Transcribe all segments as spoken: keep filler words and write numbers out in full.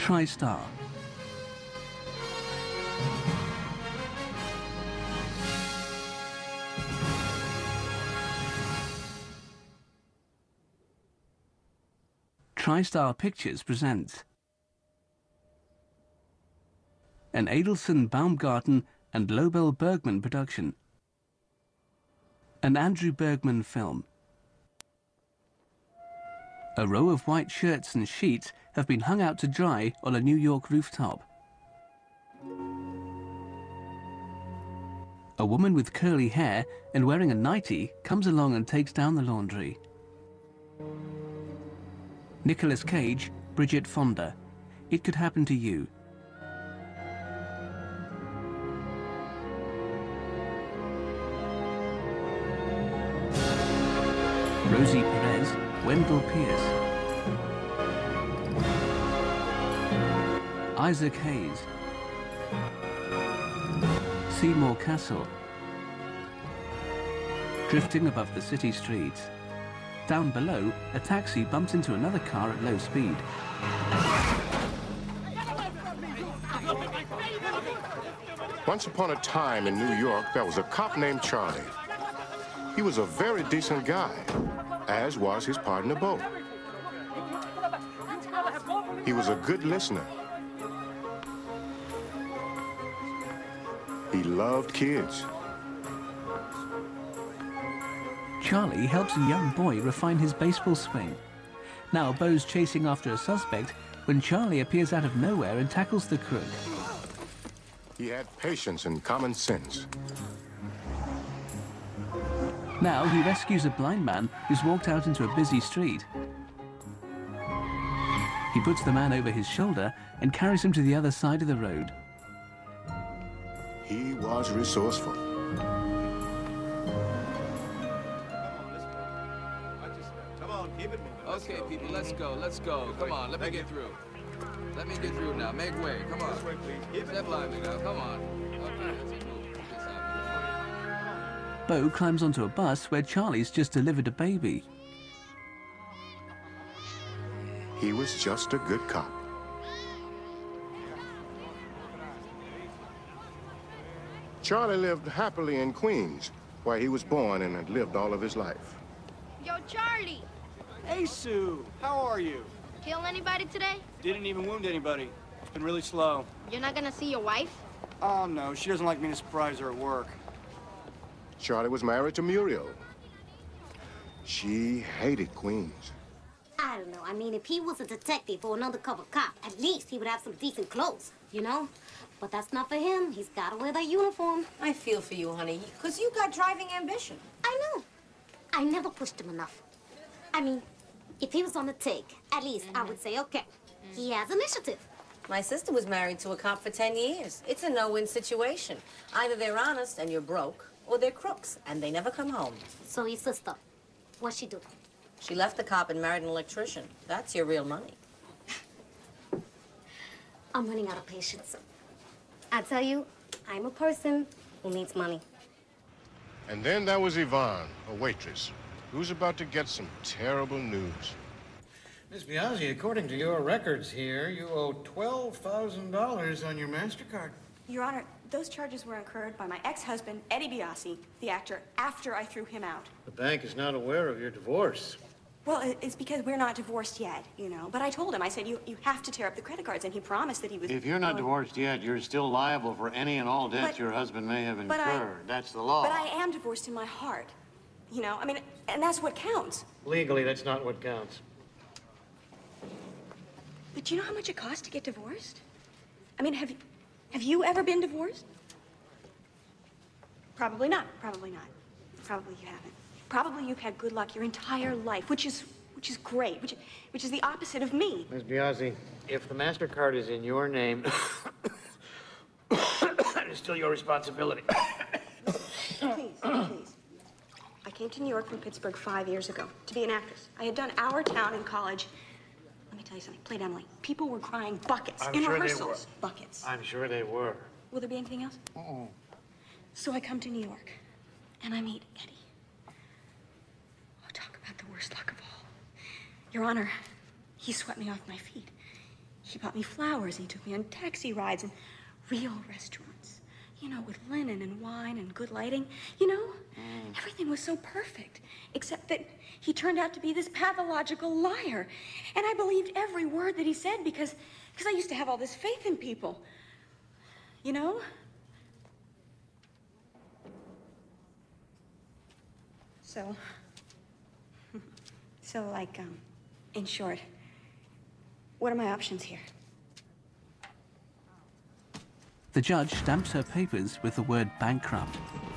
TriStar. TriStar Pictures presents an Adelson Baumgarten and Lobel Bergman production, an Andrew Bergman film. A row of white shirts and sheets have been hung out to dry on a New York rooftop. A woman with curly hair and wearing a nightie comes along and takes down the laundry. Nicolas Cage, Bridget Fonda. It could happen to you. Rosie Perez, Wendell Pierce. Isaac Hayes. Seymour Cassel. Drifting above the city streets. Down below, a taxi bumps into another car at low speed. Once upon a time in New York, there was a cop named Charlie. He was a very decent guy, as was his partner, Bo. He was a good listener. He loved kids. Charlie helps a young boy refine his baseball swing. Now Bo's chasing after a suspect when Charlie appears out of nowhere and tackles the crook. He had patience and common sense. Now he rescues a blind man who's walked out into a busy street. He puts the man over his shoulder and carries him to the other side of the road. He was resourceful. Okay, people, let's go, let's go. Come on, let me get through. Let me get through now. Make way. Come on. Step lively now. Come on. Okay, let's move. Bo climbs onto a bus where Charlie's just delivered a baby. He was just a good cop. Charlie lived happily in Queens, where he was born and had lived all of his life. Yo, Charlie! Hey, Sue. How are you? Kill anybody today? Didn't even wound anybody. It's been really slow. You're not gonna see your wife? Oh, no. She doesn't like me to surprise her at work. Charlie was married to Muriel. She hated Queens. I don't know. I mean, if he was a detective or an undercover cop, at least he would have some decent clothes, you know? But that's not for him. He's got to wear that uniform. I feel for you, honey, because you got driving ambition. I know. I never pushed him enough. I mean, if he was on the take, at least mm-hmm. I would say, okay, mm-hmm. he has initiative. My sister was married to a cop for ten years. It's a no-win situation. Either they're honest and you're broke, or they're crooks and they never come home. So your sister, what'd she do? She left the cop and married an electrician. That's your real money. I'm running out of patience. I tell you, I'm a person who needs money. And then there was Yvonne, a waitress, who's about to get some terrible news. Miss Biasi, according to your records here, you owe twelve thousand dollars on your MasterCard. Your Honor, those charges were incurred by my ex-husband, Eddie Biasi, the actor, after I threw him out. The bank is not aware of your divorce. Well, it's because we're not divorced yet, you know. But I told him, I said, you, you have to tear up the credit cards, and he promised that he was... If you're not going... divorced yet, you're still liable for any and all debts but, your husband may have incurred. I, that's the law. But I am divorced in my heart, you know. I mean, and that's what counts. Legally, that's not what counts. But do you know how much it costs to get divorced? I mean, have you, have you ever been divorced? Probably not. Probably not. Probably you haven't. Probably you've had good luck your entire life, which is which is great, which which is the opposite of me. Miss Biasi, if the MasterCard is in your name, that is still your responsibility. Please, please. I came to New York from Pittsburgh five years ago to be an actress. I had done Our Town in college. Let me tell you something. Played Emily. People were crying buckets I'm in sure rehearsals. They were. Buckets. I'm sure they were. Will there be anything else? Uh-uh. So I come to New York, and I meet Eddie. Oh, talk about the worst luck of all. Your Honor, he swept me off my feet. She bought me flowers, and he took me on taxi rides and real restaurants. You know, with linen and wine and good lighting. You know, mm. everything was so perfect. Except that he turned out to be this pathological liar. And I believed every word that he said because, because I used to have all this faith in people. You know? So... So, like, um, in short, what are my options here? The judge stamps her papers with the word bankrupt.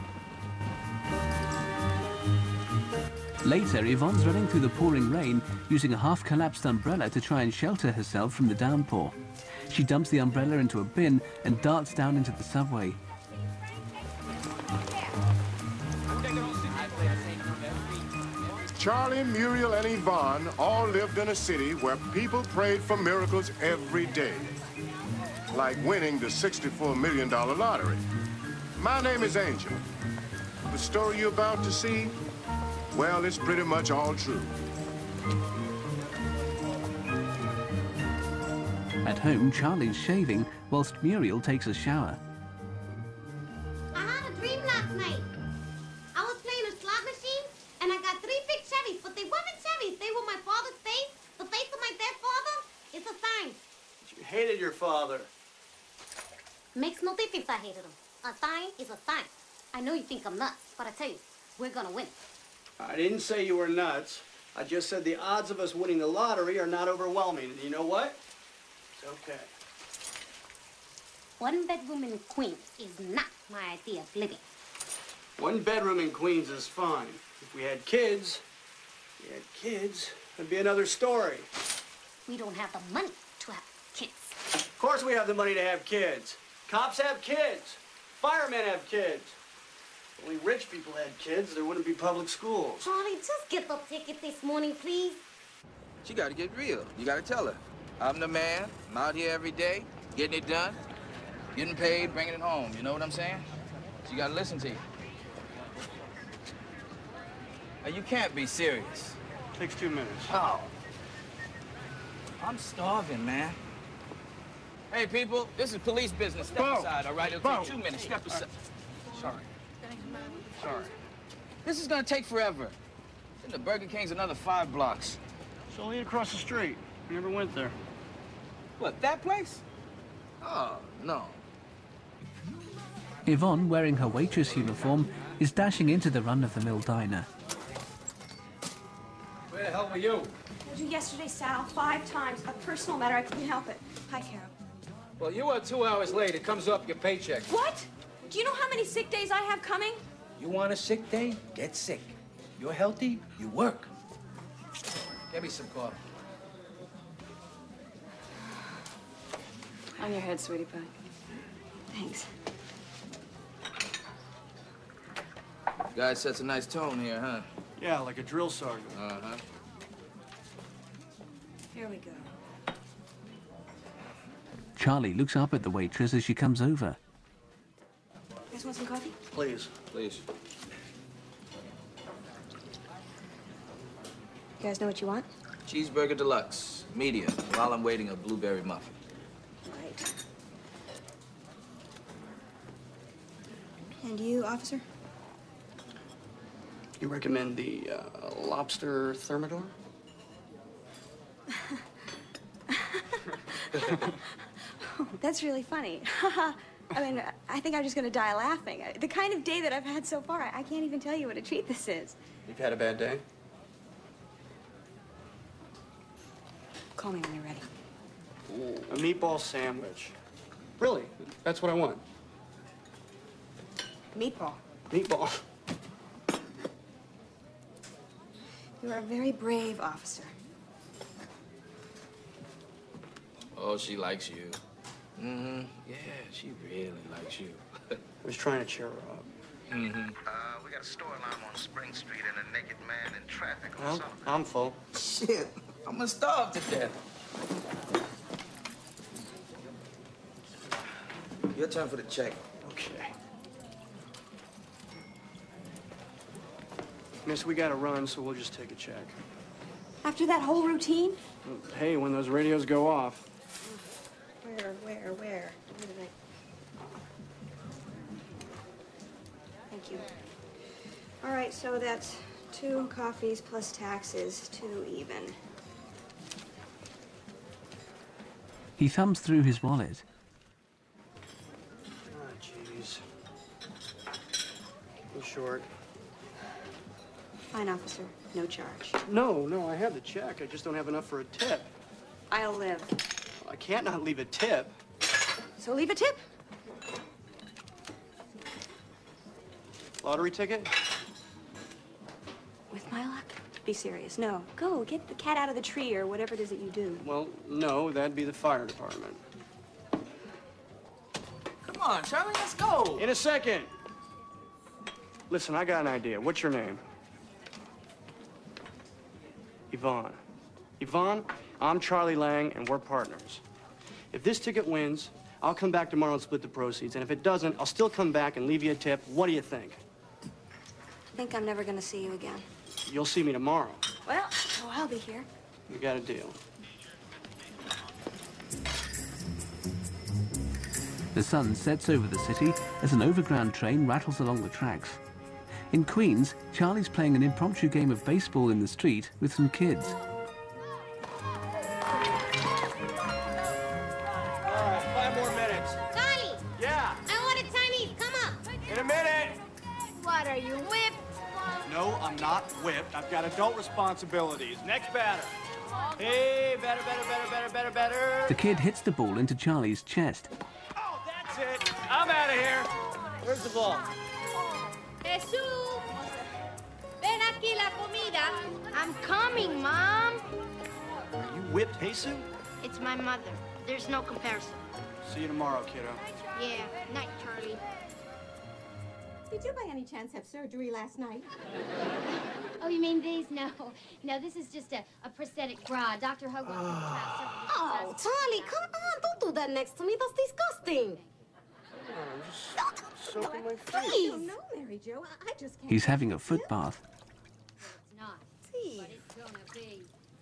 Later, Yvonne's running through the pouring rain, using a half-collapsed umbrella to try and shelter herself from the downpour. She dumps the umbrella into a bin and darts down into the subway. Charlie, Muriel, and Yvonne all lived in a city where people prayed for miracles every day, like winning the sixty-four million dollar lottery. My name is Angel. The story you're about to see, well, it's pretty much all true. At home, Charlie's shaving, whilst Muriel takes a shower. I had a dream last night. I was playing a slot machine, and I got three big Chevys, but they weren't Chevys. They were my father's face. The face of my dead father. It's a sign. You hated your father. Makes no difference I hated him. A sign is a sign. I know you think I'm nuts, but I tell you, we're gonna win. I didn't say you were nuts. I just said the odds of us winning the lottery are not overwhelming. And you know what? It's okay. One bedroom in Queens is not my idea of living. One bedroom in Queens is fine. If we had kids, if we had kids, it'd be another story. We don't have the money to have kids. Of course we have the money to have kids. Cops have kids. Firemen have kids. If only rich people had kids, there wouldn't be public schools. Charlie, just get the ticket this morning, please. She gotta get real. You gotta tell her. I'm the man. I'm out here every day, getting it done, getting paid, bringing it home. You know what I'm saying? She gotta listen to you. Now, you can't be serious. Takes two minutes. Oh. I'm starving, man. Hey, people, this is police business. Step Bo. aside, all right? It'll Bo. take two minutes. Step aside. Sorry. Sorry. This is gonna take forever. Then the Burger King's another five blocks. It's only across the street. I never went there. What, that place? Oh, no. Yvonne, wearing her waitress uniform, is dashing into the run-of-the-mill diner. Where the hell were you? I you yesterday, Sal, five times. A personal matter. I couldn't help it. Hi, Carol. Well, you are two hours late. It comes up your paycheck. What? Do you know how many sick days I have coming? You want a sick day? Get sick. You're healthy, you work. Get me some coffee. On your head, sweetie pie. Thanks. Guy sets a nice tone here, huh? Yeah, like a drill sergeant. Uh-huh. Here we go. Charlie looks up at the waitress as she comes over. You guys want some coffee? Please. Please. You guys know what you want? Cheeseburger deluxe, medium, while I'm waiting a blueberry muffin. Right. And you, officer? You recommend the uh, lobster thermidor? Oh, that's really funny. I mean, I think I'm just going to die laughing. The kind of day that I've had so far, I can't even tell you what a treat this is. You've had a bad day? Call me when you're ready. Ooh, a meatball sandwich. Really? That's what I want. Meatball. Meatball. You are a very brave officer. Oh, she likes you. Mm-hmm. Yeah, she really likes you. I was trying to cheer her up. Mm-hmm. Uh, we got a store alarm on Spring Street and a naked man in traffic or Well, something. I'm full. Shit, I'm gonna starve to death. Your turn for the check. Okay. Miss, we gotta run, so we'll just take a check. After that whole routine? Hey, when those radios go off. Where, where? Where did I... Thank you. All right, so that's two coffees plus taxes, two even. He thumbs through his wallet. Ah, jeez. I'm short. Fine, officer. No charge. No, no, I have the check. I just don't have enough for a tip. I'll live. I can't not leave a tip. So leave a tip. Lottery ticket? With my luck? Be serious. No. Go, get the cat out of the tree or whatever it is that you do. Well, no, that'd be the fire department. Come on, Charlie, let's go. In a second. Listen, I got an idea. What's your name? Yvonne. Yvonne, I'm Charlie Lang, and we're partners. If this ticket wins, I'll come back tomorrow and split the proceeds. And if it doesn't, I'll still come back and leave you a tip. What do you think? I think I'm never gonna see you again. You'll see me tomorrow. Well, so I'll be here. You got a deal. The sun sets over the city as an overground train rattles along the tracks. In Queens, Charlie's playing an impromptu game of baseball in the street with some kids. All right, five more minutes. Charlie! Yeah? I ordered Chinese. Come up. In a minute. What, are you whipped? No, I'm not whipped. I've got adult responsibilities. Next batter. Hey, better, better, better, better, better, better. The kid hits the ball into Charlie's chest. Oh, that's it. I'm out of here. Where's the ball? Jesús, ven aquí la comida. I'm coming, Mom. Are you whipped, Jesus? It's my mother. There's no comparison. See you tomorrow, kiddo. Yeah, night, Charlie. Did you by any chance have surgery last night? Oh, you mean these? No. No, this is just a, a prosthetic bra. Doctor Hogan. Oh, Charlie, come on. Don't do that next to me. That's disgusting. Soaking my face. Please. No, Mary Jo. I I just can't. He's having a foot bath. It's not. See. But it's gonna be.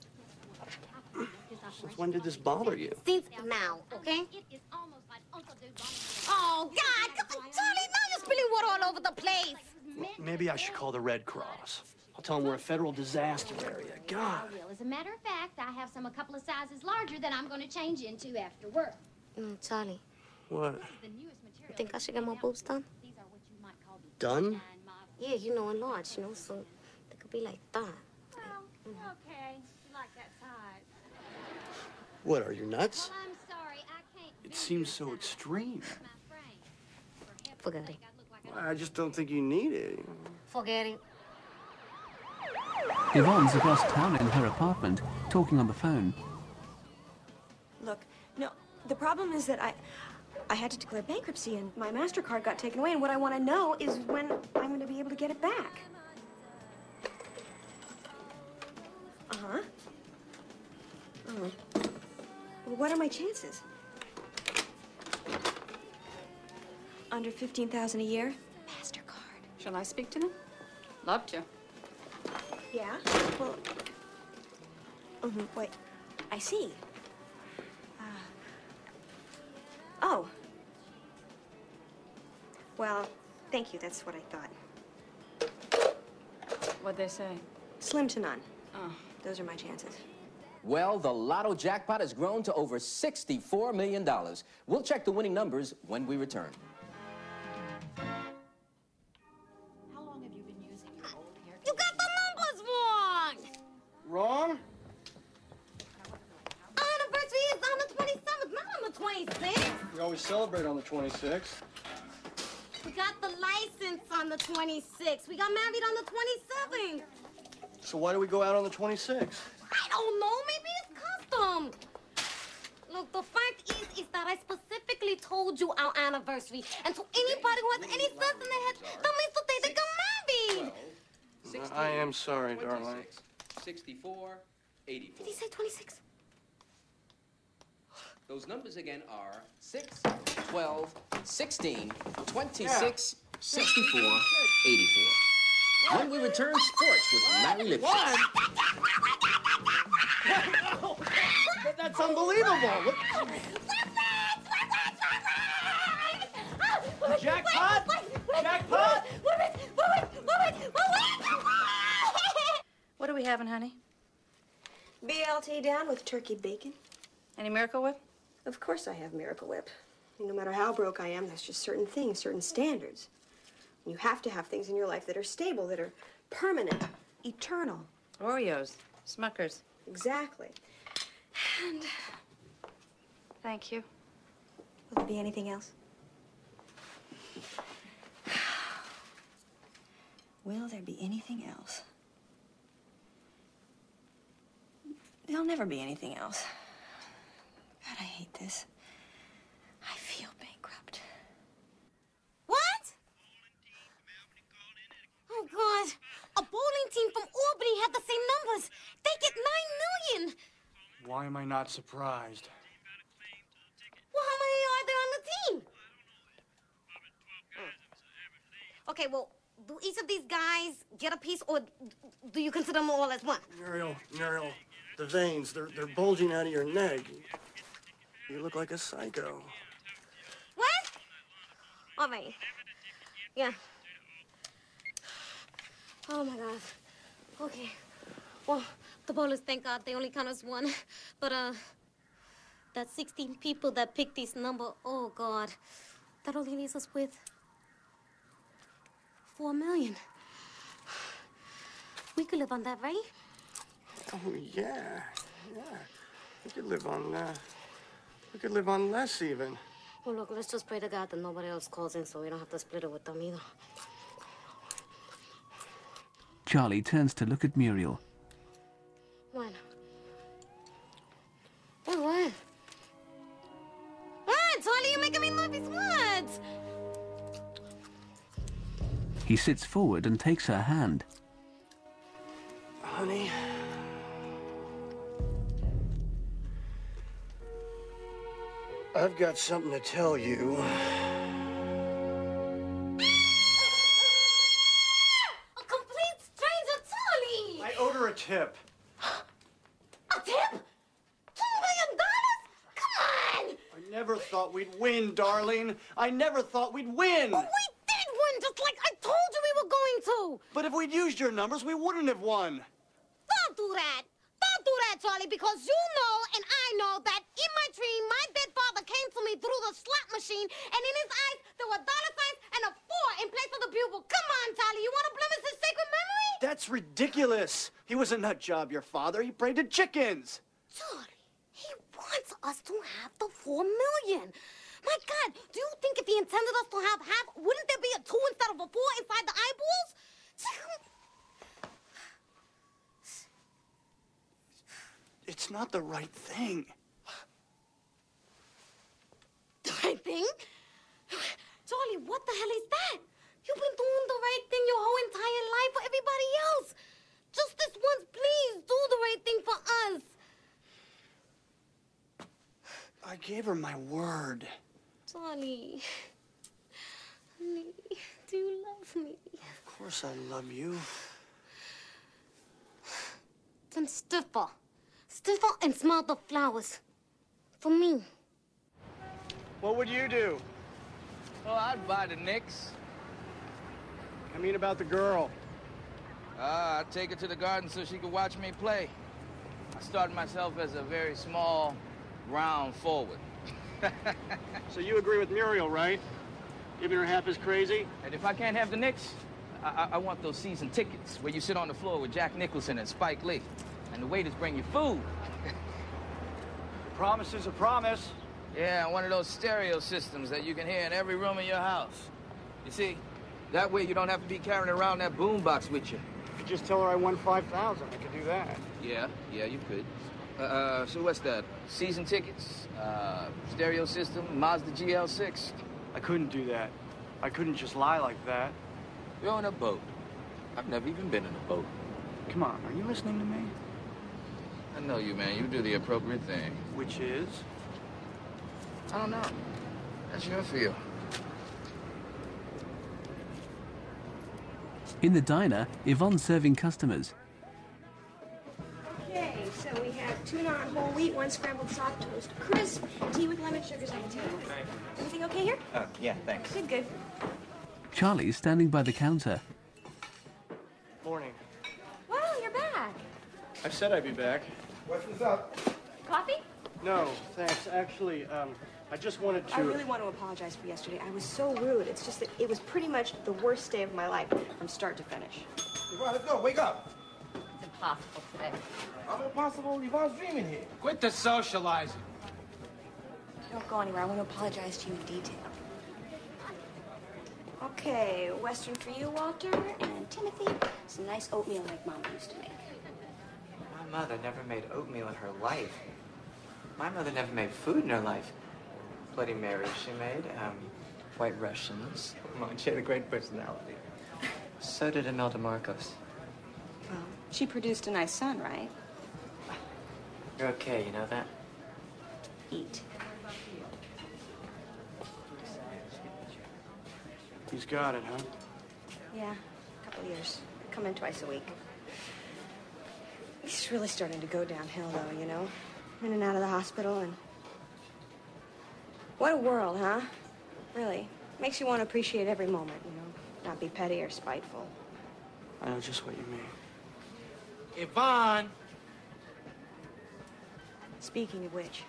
Since when did this bother you? Since now, okay? It is almost like Uncle Dude. Oh, God. Come on, Charlie. Now you're spilling water all over the place. Well, maybe I should call the Red Cross. I'll tell them we're a federal disaster area. God. Well, as a matter of fact, I have some a couple of sizes larger that I'm going to change into after work. Mm, Charlie, What? you think I should get my boobs done? Done? Yeah, you know, enlarged, you know, so they could be like that. Well, okay. You like that size. What, are you nuts? Well, I'm sorry. I can't. It seems so extreme. Forget it. I just don't think you need it. Forget it. Yvonne's across town in her apartment, talking on the phone. Look, no, the problem is that I, I had to declare bankruptcy and my MasterCard got taken away, and what I want to know is when I'm going to be able to get it back. Uh-huh. Oh. Well, what are my chances? Under fifteen thousand a year? MasterCard. Shall I speak to them? Love to. Yeah? Well, mm-hmm. Wait, I see. Uh, oh. Well, thank you. That's what I thought. What'd they say? Slim to none. Oh. Those are my chances. Well, the Lotto jackpot has grown to over sixty-four million dollars. We'll check the winning numbers when we return. You got the numbers wrong! Wrong? Anniversary is on the twenty-seventh, not on the twenty-sixth. We always celebrate on the twenty-sixth. We got the license on the twenty-sixth. We got married on the twenty-seventh. So why do we go out on the twenty-sixth? I don't know. Maybe it's custom. Look, the fact is, is that I specifically told you our anniversary. And to anybody who has any sense in their head, that means today they got married. I am sorry, darling. sixty-four, eighty-four. Did he say twenty-six? Those numbers again are six, twelve, sixteen, twenty-six, sixty-four, eighty-four. When we return, sports with Larry Lipschitz. That's unbelievable. Look. Flip it! Flip Jackpot! Jackpot! What are we having, honey? B L T down with turkey bacon. Any Miracle Whip? Of course I have Miracle Whip. No matter how broke I am, there's just certain things, certain standards. You have to have things in your life that are stable, that are permanent, eternal. Oreos, Smuckers. Exactly. And Thank you. will there be anything else? Will there be anything else? There'll never be anything else. God, I hate this. I feel bankrupt. What? Oh, God. A bowling team from Albany had the same numbers. They get nine million. Why am I not surprised? Well, how many are there on the team? Okay, well, do each of these guys get a piece, or do you consider them all as one? Muriel, Muriel, the veins, they're, they're bulging out of your neck. You look like a psycho. What? All right. Yeah. Oh, my God. Okay. Well, the bowlers, thank God, they only count as one. But, uh, that sixteen people that picked this number, oh, God, that only leaves us with four million. We could live on that, right? Oh, yeah, yeah. We could live on, uh, we could live on less, even. Well, look, let's just pray to God that nobody else calls in so we don't have to split it with them either. Charlie turns to look at Muriel. What? What, what? What, Charlie, you're making me love these words. He sits forward and takes her hand. Honey. I've got something to tell you. A complete stranger, Charlie! I owed her a tip. A tip? Two million dollars? Come on! I never thought we'd win, darling. I never thought we'd win. But we did win, just like I told you we were going to. But if we'd used your numbers, we wouldn't have won. Don't do that. Don't do that, Charlie, because you know and I know that in my dream, my dead father came to me through the slot machine, and in his eyes, there were dollar signs and a four in place of the bugle. Come on, Charlie, you want to blemish his sacred memory? That's ridiculous. He was a nut job, your father. He prayed to chickens. Charlie, he wants us to have the four million. My God, do you think if he intended us to have half, wouldn't there be a two instead of a four inside the eyeballs? It's not the right thing. The right thing? Charlie, what the hell is that? You've been doing the right thing your whole entire life for everybody else. Just this once, please, do the right thing for us. I gave her my word. Charlie, honey, do you love me? Of course I love you. Then stiffer. Stiffer and smell the flowers. For me. What would you do? Oh, I'd buy the Knicks. I mean about the girl. Ah, I'd take her to the garden so she could watch me play. I started myself as a very small, round forward. So you agree with Muriel, right? Giving her half as crazy? And if I can't have the Knicks, I, I, I want those season tickets where you sit on the floor with Jack Nicholson and Spike Lee. And the waiters bring you food. A promise is a promise. Yeah, one of those stereo systems that you can hear in every room in your house. You see, that way you don't have to be carrying around that boombox with you. You could just tell her I won five thousand. I could do that. Yeah, yeah, you could. Uh, uh, so what's that? Season tickets, uh, stereo system, Mazda G L six. I couldn't do that. I couldn't just lie like that. You're in a boat. I've never even been in a boat. Come on, are you listening to me? I know you, man. You do the appropriate thing. Which is? I don't know. That's your feel. In the diner, Yvonne's serving customers. Okay, so we have tuna on whole wheat, one scrambled soft toast, crisp, tea with lemon sugars on the table. Everything okay here? Uh, yeah, thanks. Good, good. Charlie's standing by the counter. Morning. Well, you're back. I said I'd be back. What's up? Coffee? No, thanks. Actually, um, I just wanted to... I really want to apologize for yesterday. I was so rude. It's just that it was pretty much the worst day of my life from start to finish. Yvonne, let's go. Wake up. It's impossible today. I'm impossible. Yvonne's dreaming here. Quit the socializing. Don't go anywhere. I want to apologize to you in detail. Okay, Western for you, Walter, and Timothy. Some nice oatmeal like Mama used to make. My mother never made oatmeal in her life. My mother never made food in her life. Bloody Mary she made, um, White Russians. Come on, she had a great personality. So did Imelda Marcos. Well, she produced a nice son, right? You're okay, you know that? Eat. He's got it, huh? Yeah, a couple years. Come in twice a week. He's really starting to go downhill, though, you know? In and out of the hospital, and... What a world, huh? Really. Makes you want to appreciate every moment, you know? Not be petty or spiteful. I know just what you mean. Yvonne! Speaking of which...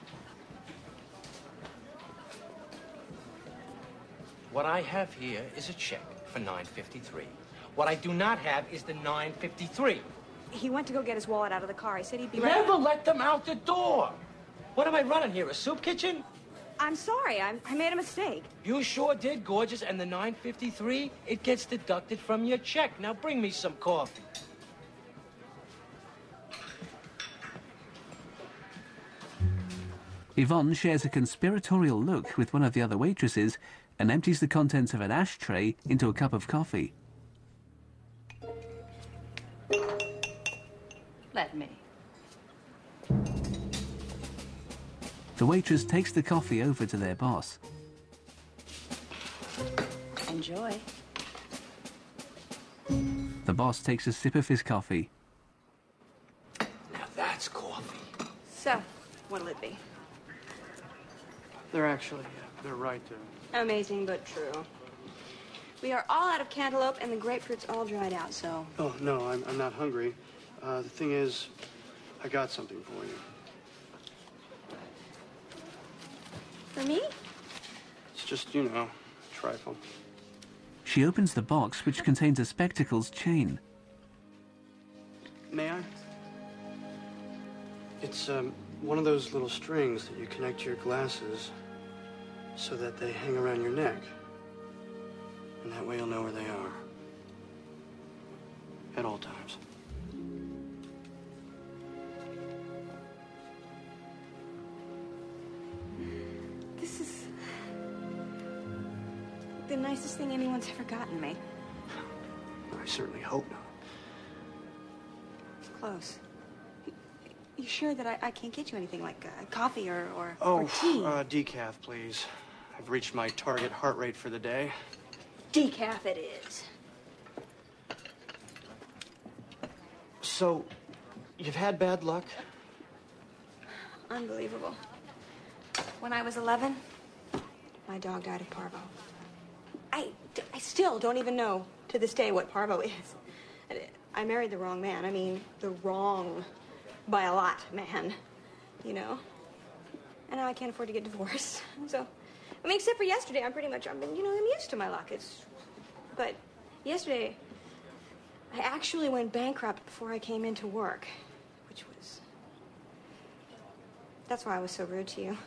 What I have here is a check for nine fifty-three. What I do not have is the nine fifty-three. He went to go get his wallet out of the car. He said he'd be right... Never let them out the door. What am I running here, a soup kitchen? I'm sorry. I'm, I made a mistake. You sure did, gorgeous. And the nine fifty-three, it gets deducted from your check. Now bring me some coffee. Yvonne shares a conspiratorial look with one of the other waitresses and empties the contents of an ashtray into a cup of coffee. Let me. The waitress takes the coffee over to their boss. Enjoy. The boss takes a sip of his coffee. Now that's coffee. So, what'll it be? They're actually, uh, they're right there. Amazing, but true. We are all out of cantaloupe, and the grapefruit's all dried out, so... Oh, no, I'm, I'm not hungry. Uh, the thing is, I got something for you. For me? It's just, you know, a trifle. She opens the box, which contains a spectacles chain. May I? It's, um, one of those little strings that you connect to your glasses so that they hang around your neck. And that way you'll know where they are. At all times. This is... the nicest thing anyone's ever gotten me. I certainly hope not. It's close. You sure that I, I can't get you anything like uh, coffee or, or, Oh, or tea? uh, decaf, please. I've reached my target heart rate for the day. Decaf it is. So, you've had bad luck? Unbelievable. When I was eleven, my dog died of parvo. I, I still don't even know to this day what parvo is. I married the wrong man. I mean, the wrong, by a lot, man. You know? And now I can't afford to get divorced. So, I mean, except for yesterday, I'm pretty much, I mean, you know, I'm used to my luck. It's, but yesterday, I actually went bankrupt before I came into work, which was, that's why I was so rude to you.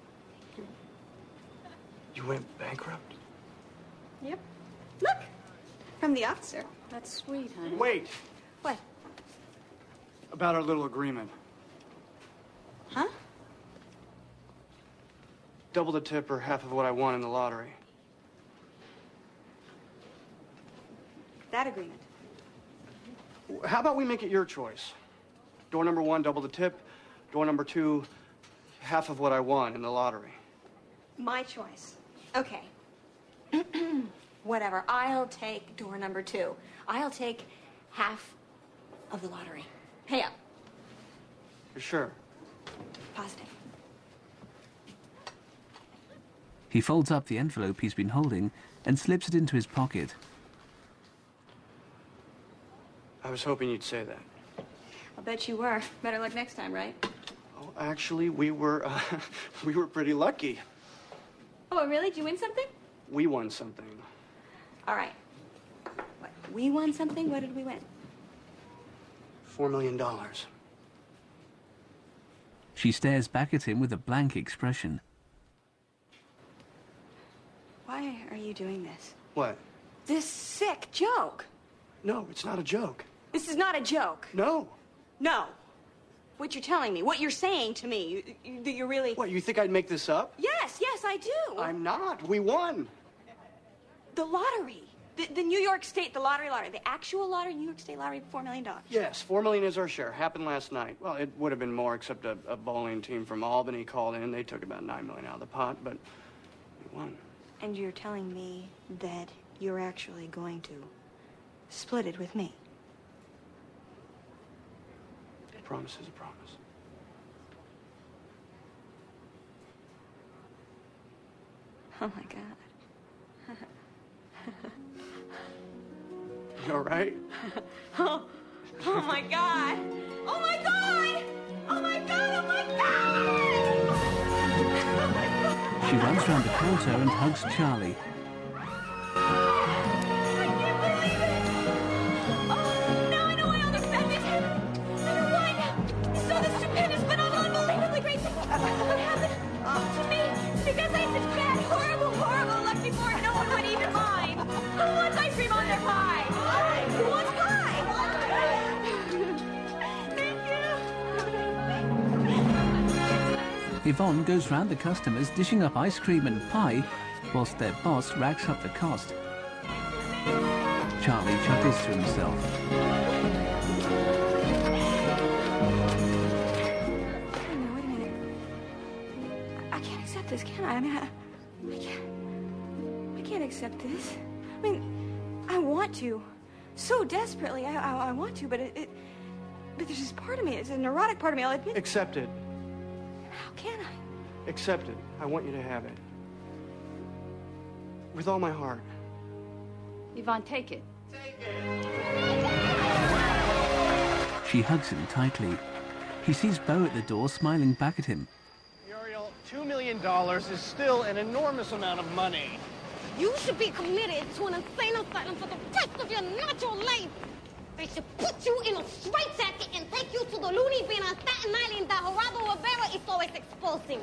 You went bankrupt? Yep. Look! From the officer. That's sweet, honey. Wait! What? About our little agreement. Huh? Double the tip or half of what I won in the lottery. That agreement. How about we make it your choice? Door number one, double the tip. Door number two, half of what I won in the lottery. My choice. Okay. Whatever. I'll take door number two. I'll take half of the lottery. Pay up. You're sure? Positive. He folds up the envelope he's been holding and slips it into his pocket. I was hoping you'd say that. I'll bet you were. Better luck next time, right? Oh, actually, we were, uh, we were pretty lucky. Oh, really? Did you win something? We won something. All right. What, we won something? What did we win? Four million dollars. She stares back at him with a blank expression. Why are you doing this? What? This sick joke. No, it's not a joke. This is not a joke. No. No. What you're telling me, what you're saying to me, you, you, that you're really... What, you think I'd make this up? Yes, yes, I do. I'm not. We won. The lottery. The, the New York State, the lottery lottery. The actual lottery, New York State lottery, four million dollars. Yes, four million is our share. Happened last night. Well, it would have been more, except a, a bowling team from Albany called in. They took about nine million out of the pot, but we won. And you're telling me that you're actually going to split it with me? A promise is a promise. Oh, my God. You all right? oh, oh, my God. Oh, my God. Oh, my God. Oh, my God. Oh, my God. She runs round the counter and hugs Charlie. What happened to me? Because I had such bad, horrible, horrible luck before, no one would even mind. Who wants ice cream on their pie? Who wants pie? Thank you. Yvonne goes round the customers dishing up ice cream and pie whilst their boss racks up the cost. Charlie chuckles to himself. This can I? I mean, I, I can't. I can't accept this. I mean, I want to, so desperately. I, I, I want to, but it, it. But there's this part of me. It's a neurotic part of me. I'll admit. Accept it. How can I? Accept it. I want you to have it. With all my heart. Yvonne, take it. Take it. She hugs him tightly. He sees Beau at the door, smiling back at him. Two million dollars is still an enormous amount of money. You should be committed to an insane asylum for the rest of your natural life. They should put you in a straitjacket and take you to the loony bin on Staten Island that Gerardo Rivera is always exposing.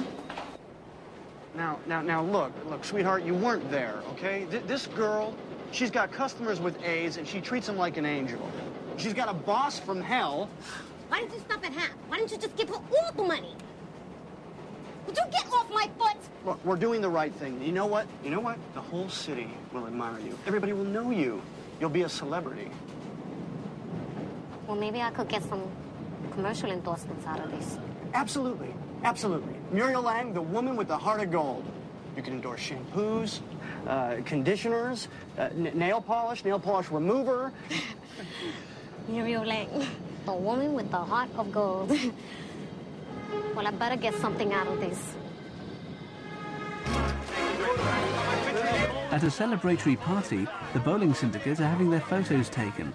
Now, now, now, look, look, sweetheart, you weren't there, okay? Th this girl, she's got customers with AIDS, and she treats them like an angel. She's got a boss from hell. Why didn't you stop at half? Why didn't you just give her all the money? Would you get off my foot? Look, we're doing the right thing. You know what? You know what? The whole city will admire you. Everybody will know you. You'll be a celebrity. Well, maybe I could get some commercial endorsements out of this. Absolutely. Absolutely. Muriel Lang, the woman with the heart of gold. You can endorse shampoos, uh, conditioners, uh, nail polish, nail polish remover. Muriel Lang, the woman with the heart of gold. Well, I better get something out of this. At a celebratory party, the bowling syndicate are having their photos taken.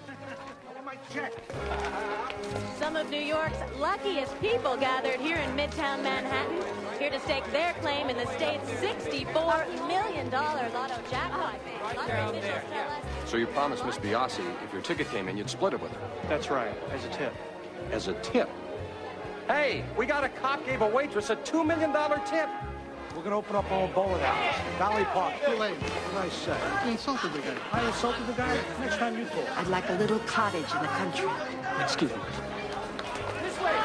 Some of New York's luckiest people gathered here in Midtown Manhattan, here to stake their claim in the state's sixty-four million dollar lotto jackpot. Lottery officials tell us. So you promised Miss Biasi if your ticket came in, you'd split it with her? That's right, as a tip. As a tip? Hey, we got a cop gave a waitress a two million dollar tip. We're going to open up our own bowling alley. Valley Park. Too late. Nice set. You insulted the guy. I insulted the guy? Next time you call. I'd like a little cottage in the country. Excuse me. This way.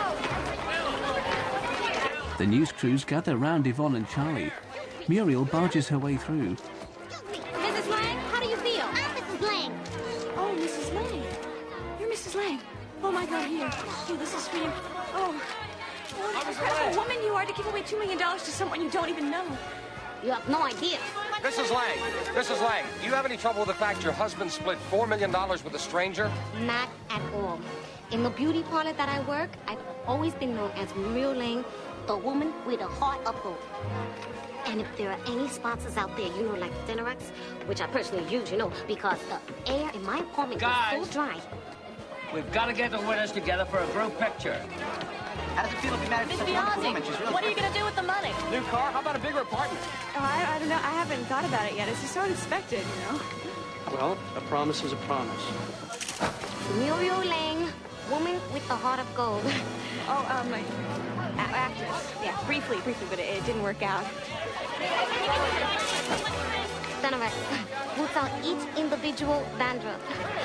The news crews gather round Yvonne and Charlie. Muriel barges her way through. Missus Lang, how do you feel? I'm Missus Lang. Oh, Missus Lang. You're Missus Lang. Oh, my God, here. Here, this is for you. Oh. What an incredible woman you are to give away two million dollars to someone you don't even know. You have no idea. Missus Lang, Missus Lang, do you have any trouble with the fact your husband split four million dollars with a stranger? Not at all. In the beauty parlor that I work, I've always been known as Muriel Lang, the woman with a heart of gold. And if there are any sponsors out there, you know, like Cinerex, which I personally use, you know, because the air in my apartment Guys. is so dry. We've got to get the winners together for a group picture. How does it feel to be married to Miss such a wonderful Biazzi, woman? She's really what are you going to do with the money? New car? How about a bigger apartment? Oh, I, I don't know. I haven't thought about it yet. It's just so unexpected, you know? Well, a promise is a promise. Muriel Lang, woman with the heart of gold. Oh, um, a- actress. Yeah, briefly, briefly, but it, it didn't work out. Cinerex roots out each individual dandruff.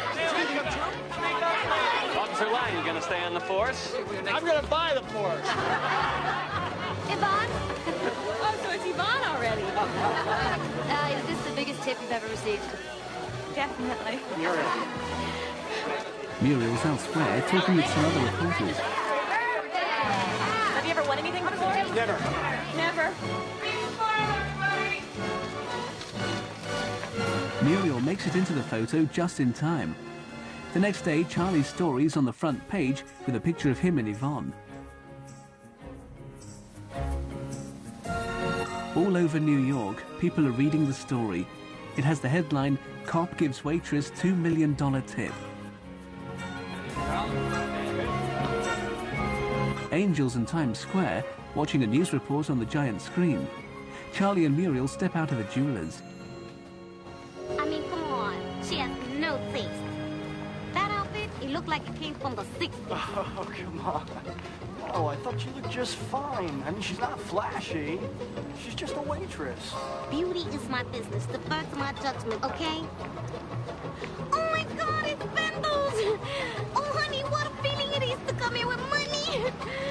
Officer Lang, you gonna stay on the force? I'm gonna buy the force. Yvonne? Oh, so it's Yvonne already. Uh, is this the biggest tip you've ever received? Definitely. Muriel's elsewhere, talking with some other reporters. Have you ever won anything before? Never. Never. Muriel makes it into the photo just in time. The next day, Charlie's story is on the front page with a picture of him and Yvonne. All over New York, people are reading the story. It has the headline, "Cop gives waitress two million dollars tip." Angels in Times Square, watching a news report on the giant screen. Charlie and Muriel step out of the jeweler's. I mean, come on. She has no taste. That outfit, it looked like it came from the sixties. Oh, come on. Oh, I thought she looked just fine. I mean, she's not flashy. She's just a waitress. Beauty is my business. Defer to my judgment, okay? Oh, my God, it's Bendel's. Oh, honey, what a feeling it is to come here with money.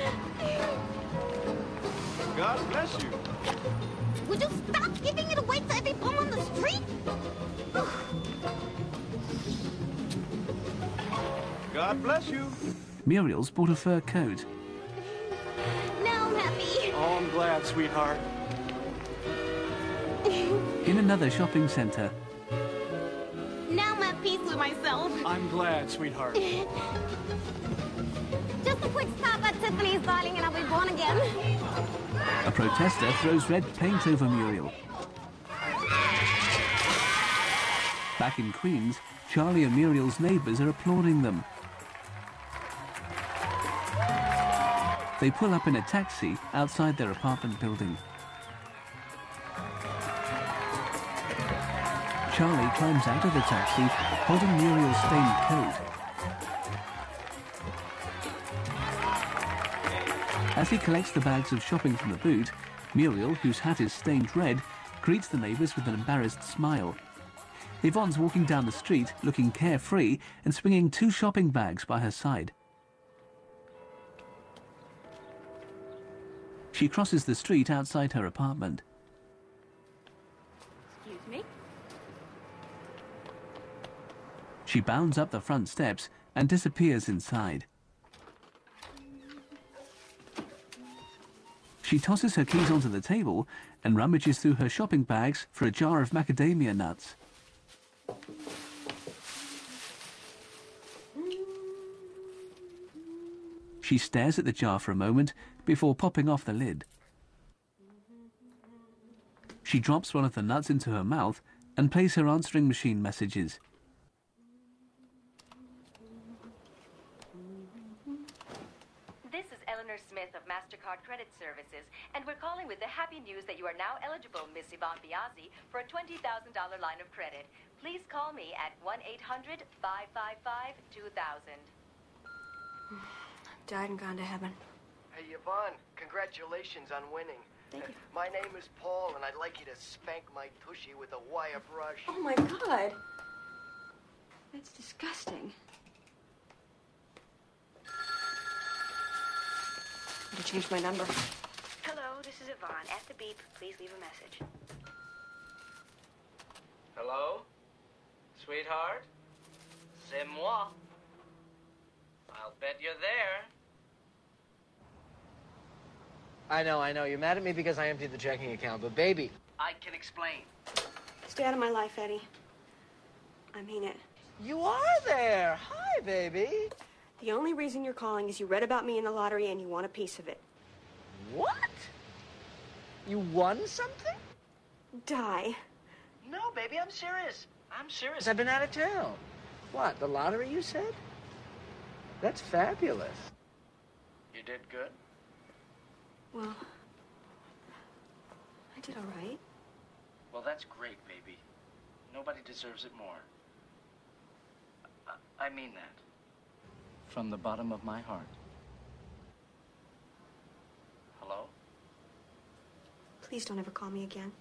God bless you. Would you stop giving it away to every bum on the street? God bless you. Muriel's bought a fur coat. Now I'm happy. Oh, I'm glad, sweetheart. In another shopping centre, Now I'm at peace with myself. I'm glad, sweetheart. Just a quick stop at Tiffany's, darling, and I'll be born again. a protester throws red paint over Muriel. Back in Queens, Charlie and Muriel's neighbours are applauding them. They pull up in a taxi outside their apartment building. Charlie climbs out of the taxi, holding Muriel's stained coat. As he collects the bags of shopping from the boot, Muriel, whose hat is stained red, greets the neighbours with an embarrassed smile. Yvonne's walking down the street, looking carefree and swinging two shopping bags by her side. She crosses the street outside her apartment. Excuse me? She bounds up the front steps and disappears inside. She tosses her keys onto the table and rummages through her shopping bags for a jar of macadamia nuts. She stares at the jar for a moment before popping off the lid. She drops one of the nuts into her mouth and plays her answering machine messages. This is Eleanor Smith of MasterCard Credit Services, and we're calling with the happy news that you are now eligible, Miss Yvonne Biazzi, for a twenty thousand dollar line of credit. Please call me at one eight hundred, five five five, two thousand. Died and gone to heaven. Hey, Yvonne, congratulations on winning. Thank you. My name is Paul, and I'd like you to spank my tushy with a wire brush. Oh, my God. That's disgusting. Better change my number. Hello, this is Yvonne. At the beep, please leave a message. Hello? Sweetheart? C'est moi. I'll bet you're there. I know, I know. You're mad at me because I emptied the checking account, but baby, I can explain. Stay out of my life, Eddie. I mean it. you are there. Hi, baby. The only reason you're calling is you read about me in the lottery and you want a piece of it. What? You won something? Die. No, baby, I'm serious. I'm serious. I've been out of town. What, the lottery, you said? That's fabulous. You did good. Well, I did all right. Well, that's great, baby. Nobody deserves it more. I, I mean that. From the bottom of my heart. Hello? Please don't ever call me again.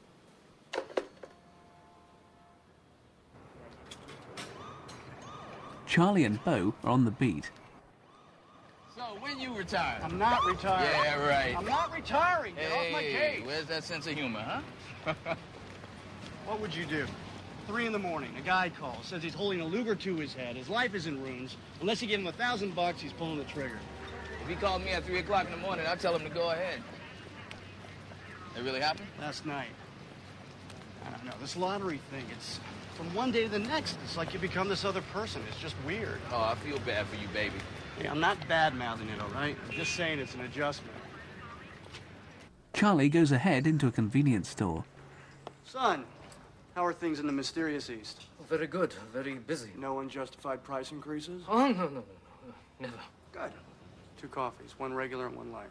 Charlie and Bo are on the beat. So, when you retire? I'm not retiring. Yeah, right. I'm not retiring. Get off my Hey, case. where's that sense of humor, huh? What would you do? Three in the morning, a guy calls, says he's holding a Luger to his head. His life is in ruins. Unless you give him a thousand bucks, he's pulling the trigger. If he called me at three o'clock in the morning, I'd tell him to go ahead. It really happened? Last night. I don't know, this lottery thing, it's from one day to the next. It's like you become this other person. It's just weird. Oh, I feel bad for you, baby. Hey, I'm not bad-mouthing it, all right? I'm just saying it's an adjustment. Charlie goes ahead into a convenience store. Son, how are things in the mysterious East? Oh, very good. Very busy. No unjustified price increases? Oh, no, no, no, no. Never. Good. Two coffees, one regular and one light.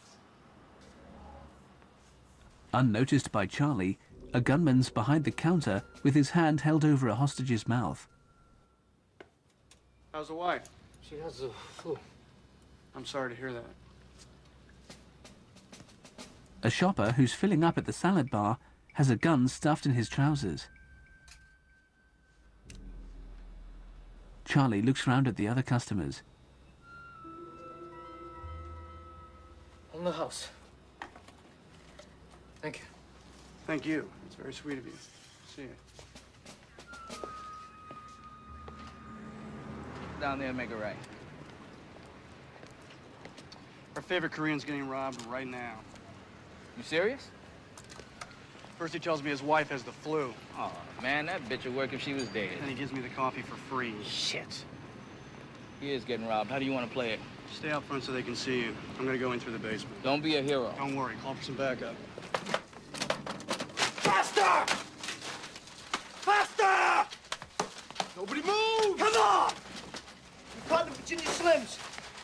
Unnoticed by Charlie, a gunman's behind the counter with his hand held over a hostage's mouth. How's the wife? She has the flu. I'm sorry to hear that. A shopper who's filling up at the salad bar has a gun stuffed in his trousers. Charlie looks round at the other customers. On the house. Thank you. Thank you. It's very sweet of you. See you. Down there and make it right. Our favorite Korean's getting robbed right now. You serious? First he tells me his wife has the flu. Oh, man, that bitch would work if she was dead. Then he gives me the coffee for free. Shit. He is getting robbed. How do you want to play it? Stay out front so they can see you. I'm gonna go in through the basement. Don't be a hero. Don't worry. Call for some backup. Faster! Faster! Nobody move! Come on! You caught the Virginia Slims.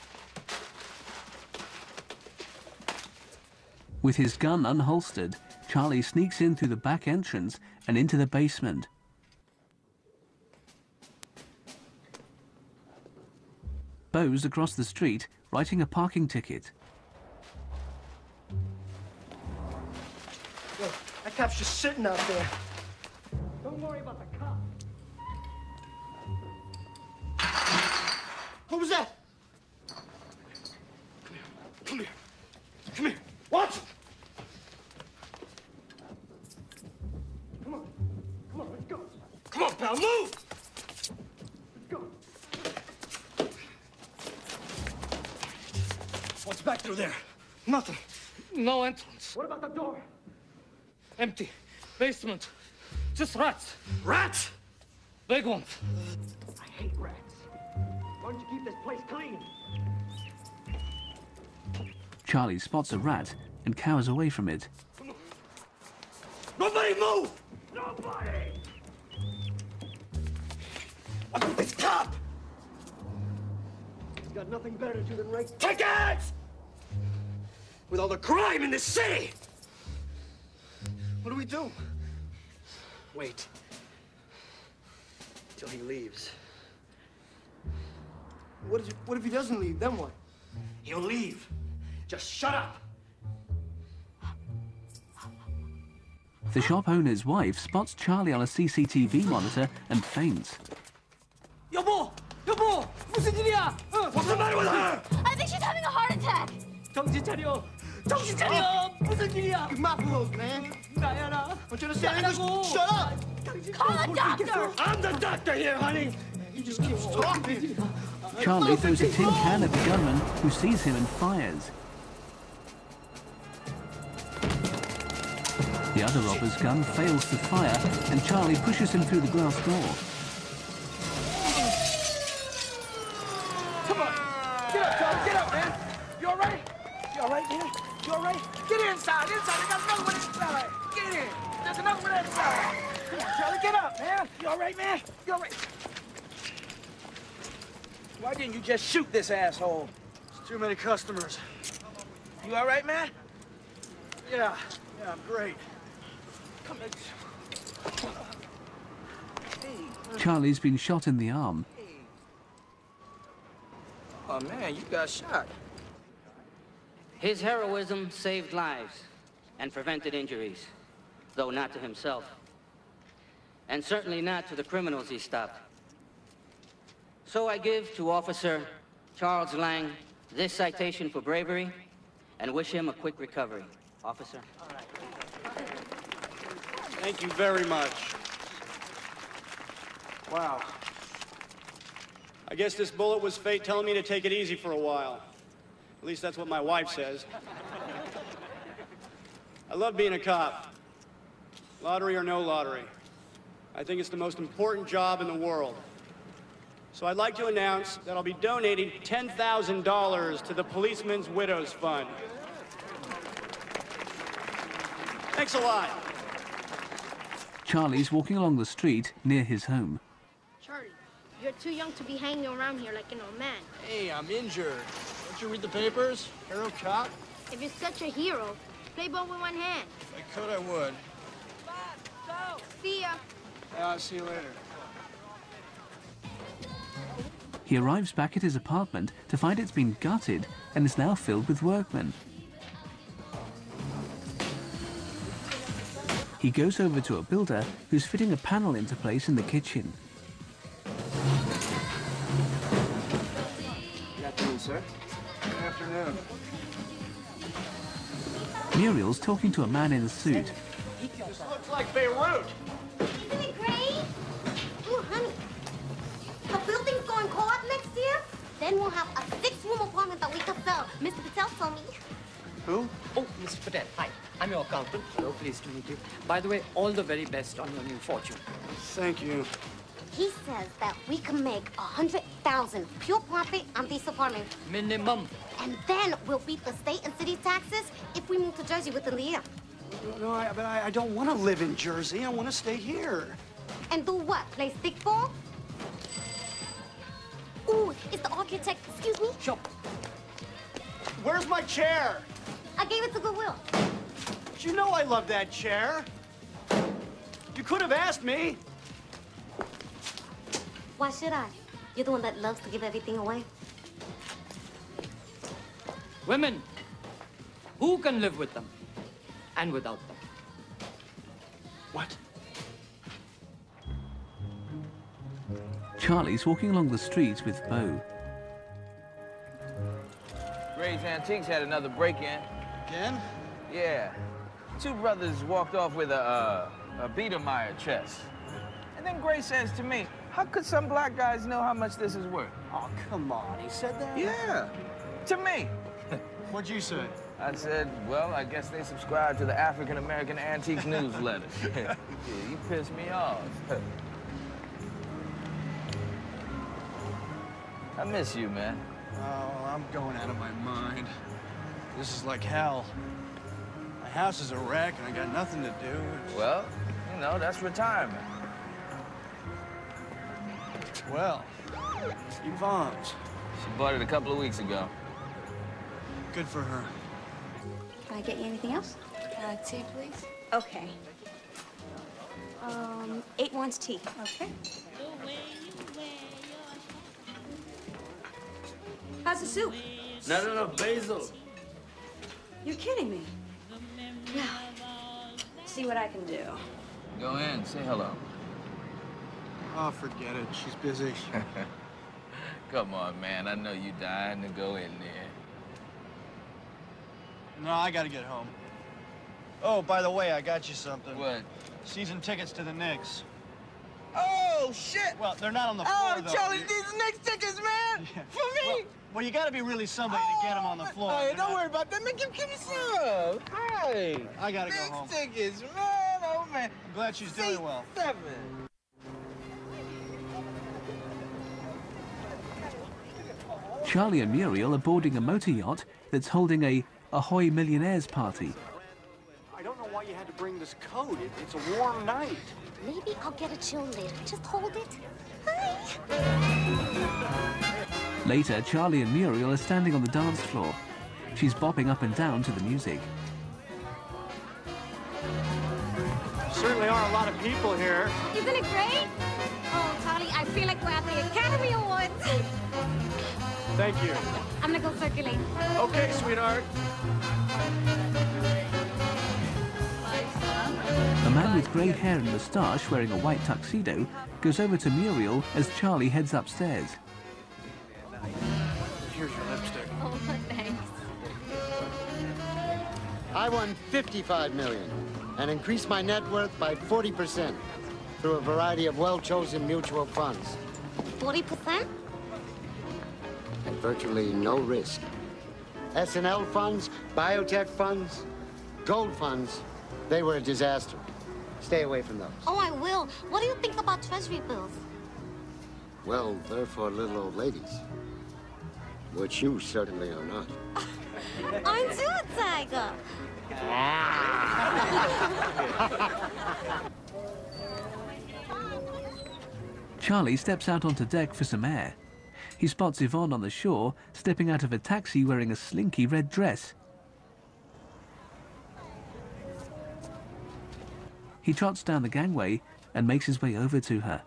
With his gun unholstered, Charlie sneaks in through the back entrance and into the basement. Bo's across the street, writing a parking ticket. Yo, that cop's just sitting out there. Don't worry about the cop. What was that? Come here. Come here. Come here. Watch him. Come on. Come on, let's go. Come on, pal, move! Let's go. What's back through there? Nothing. No entrance. What about the door? Empty. Basement. Just rats. Rats? Big ones. I hate rats. Why don't you keep this place clean? Charlie spots a rat and cowers away from it. Nobody move! Nobody! Look at this cop! He's got nothing better to do than write tickets! With all the crime in this city! What do we do? Wait. Till he leaves. What if, what if he doesn't leave? Then what? He'll leave. Just shut up! The shop owner's wife spots Charlie on a C C T V monitor and faints. 여보! 여보! 무슨 일이야? 어? What's the matter with her? I think she's having a heart attack. 정신 차려! 정신 차려! 무슨 일이야? My fault, man. 나야라. Want you to say English? Shut up! Call a doctor! I'm the doctor here, honey! You just keep talking. Charlie throws a tin can at the gunman, who sees him and fires. The other robber's gun fails to fire, and Charlie pushes him through the glass door. Come on! Get up, Charlie. Get up, man. You all right? You all right, man? You all right? Get inside. Inside. They got another one inside. Get in. There's another one inside. Come on, Charlie. Get up, man. You all right, man? You all right? Why didn't you just shoot this asshole? There's too many customers. You all right, man? Yeah. Yeah, I'm great. Come in. Charlie's been shot in the arm. Oh, man, you got shot. His heroism saved lives and prevented injuries, though not to himself. And certainly not to the criminals he stopped. So I give to Officer Charles Lang this citation for bravery and wish him a quick recovery. Officer. Thank you very much. Wow. I guess this bullet was fate telling me to take it easy for a while. At least that's what my wife says. I love being a cop. Lottery or no lottery. I think it's the most important job in the world. So I'd like to announce that I'll be donating ten thousand dollars to the Policeman's Widows Fund. Thanks a lot. Charlie's walking along the street near his home. Charlie, you're too young to be hanging around here like an old man. Hey, I'm injured. Don't you read the papers? Hero cop? If you're such a hero, play ball with one hand. If I could, I would. See ya. Yeah, I'll see you later. He arrives back at his apartment to find it's been gutted and is now filled with workmen. He goes over to a builder who's fitting a panel into place in the kitchen. Good afternoon, sir. Good afternoon. Muriel's talking to a man in a suit. This looks like Beirut. Isn't it great? Oh, honey. The building's going co-op next year? Then we'll have a six-room apartment that we can sell. Mister Patel told me. Who? Oh, Mister Patel. Hi. I'm your accountant. Hello, pleased to meet you. By the way, all the very best on your new fortune. Thank you. He says that we can make a hundred thousand pure profit on these apartments. Minimum. And then we'll beat the state and city taxes if we move to Jersey within the year. No, no I, but I, I don't want to live in Jersey. I want to stay here. And do what? Play stickball? Ooh, it's the architect. Excuse me? Sure. Where's my chair? I gave it to Goodwill. You know I love that chair. You could have asked me. Why should I? You're the one that loves to give everything away. Women. Who can live with them and without them? What? Charlie's walking along the streets with Bo. Gray's Antiques had another break-in. Again? Yeah. Two brothers walked off with a, uh, a Biedermeier chest. And then Gray says to me, how could some black guys know how much this is worth? Oh, come on. He said that? Yeah. To me. What'd you say? I said, well, I guess they subscribe to the African American Antiques newsletter. Yeah, you pissed me off. I miss you, man. Oh, I'm going out of my mind. This is like hell. My house is a wreck and I got nothing to do. Well, you know, that's retirement. Well, Yvonne's. She bought it a couple of weeks ago. Good for her. Can I get you anything else? Uh, tea, please. Okay. Um, eight ones tea. Okay. How's the soup? No, no, no, basil. You're kidding me. Well, see what I can do. Go in, say hello. Oh, forget it. She's busy. Come on, man. I know you dying to go in there. No, I gotta get home. Oh, by the way, I got you something. What? Season tickets to the Knicks. Oh, shit! Well, they're not on the floor, Oh, though. Charlie, these Knicks tickets, man! Yeah. For me! Well, well, you gotta be really somebody oh, to get them on the floor. Hey, They're don't not... worry about that, man. Give, give me some. Hey! I gotta Knicks go home. tickets, man. Oh, man. I'm glad she's Seat doing well. Seven. Charlie and Muriel are boarding a motor yacht that's holding a Ahoy Millionaires party. I don't know why you had to bring this coat. It, it's a warm night. Maybe I'll get a chill later. Just hold it. Hi. Later, Charlie and Muriel are standing on the dance floor. She's bopping up and down to the music. Certainly are a lot of people here. Isn't it great? Oh, Charlie, I feel like we're at the Academy Awards. Thank you. I'm gonna go circulate. Okay, sweetheart. A man with grey hair and moustache wearing a white tuxedo goes over to Muriel as Charlie heads upstairs. Here's your lipstick. Oh, thanks. I won fifty-five million and increased my net worth by forty percent through a variety of well-chosen mutual funds. forty percent? And virtually no risk. S and L funds, biotech funds, gold funds, they were a disaster. Stay away from those. Oh, I will. What do you think about treasury bills? Well, they're for little old ladies, which you certainly are not. Aren't you a tiger? Charlie steps out onto deck for some air. He spots Yvonne on the shore, stepping out of a taxi wearing a slinky red dress. He trots down the gangway and makes his way over to her.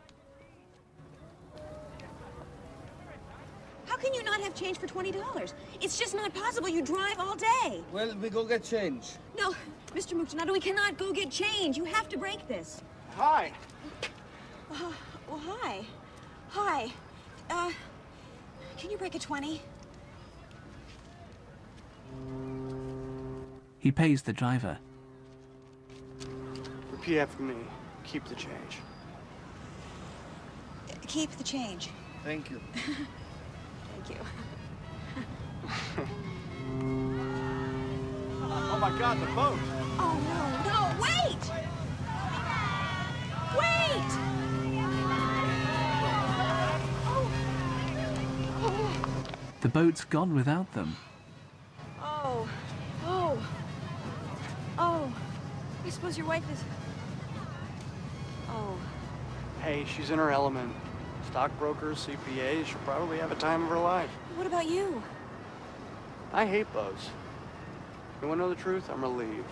How can you not have change for twenty dollars? It's just not possible. You drive all day. Well, we go get change. No, Mister Muchinado, we cannot go get change. You have to break this. Hi. Uh, well, hi. Hi. Uh, can you break a twenty? He pays the driver. Repeat after me. Keep the change. Keep the change. Thank you. Thank you. Oh my God, the boat! Oh no, no, wait! Wait! The boat's gone without them. Oh, oh, oh. I suppose your wife is... Oh. Hey, she's in her element. Stockbrokers, C P As, she'll probably have a time of her life. What about you? I hate boats. You want to know the truth? I'm relieved.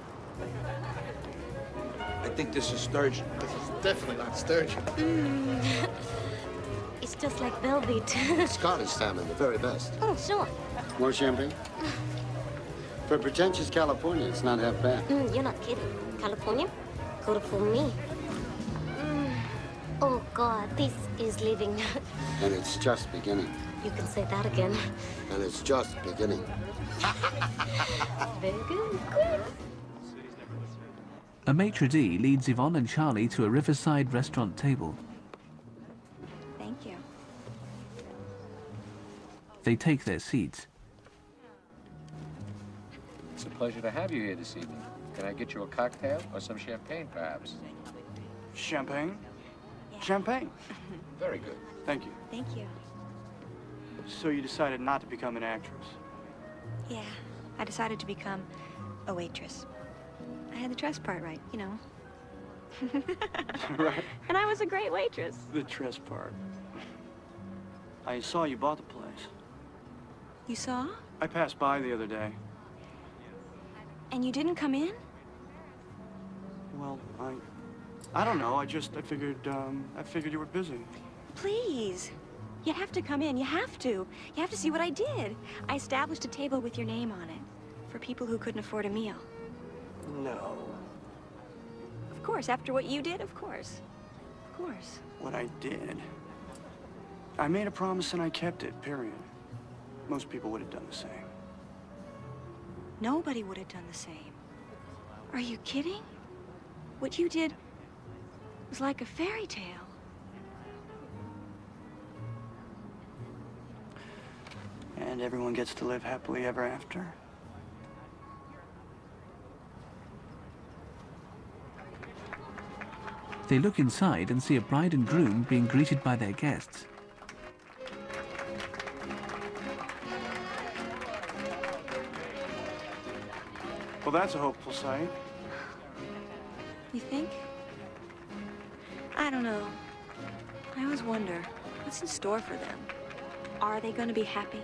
I think this is sturgeon. This is definitely not sturgeon. Mm. It's just like velvet. Scottish salmon, the very best. Oh, sure. More champagne? For pretentious California, it's not half bad. Mm, you're not kidding. California? Good for me. Mm. Oh, God, this is living. And it's just beginning. You can say that again. And it's just beginning. Very good. Good. A maitre d' leads Yvonne and Charlie to a riverside restaurant table. Thank you. They take their seats. It's a pleasure to have you here this evening. Can I get you a cocktail or some champagne, perhaps? Champagne? Yeah. Champagne. Very good. Thank you. Thank you. So you decided not to become an actress? Yeah, I decided to become a waitress. I had the dress part right, you know. Right. And I was a great waitress. The dress part. I saw you bought the place. You saw? I passed by the other day. And you didn't come in? Well, I... I don't know. I just... I figured, um... I figured you were busy. Please. You have to come in. You have to. You have to see what I did. I established a table with your name on it for people who couldn't afford a meal. No. Of course. After what you did, of course. Of course. What I did? I made a promise and I kept it, period. Most people would have done the same. Nobody would have done the same. Are you kidding? What you did was like a fairy tale. And everyone gets to live happily ever after? They look inside and see a bride and groom being greeted by their guests. Well, that's a hopeful sight. You think? I don't know. I always wonder, what's in store for them? Are they going to be happy?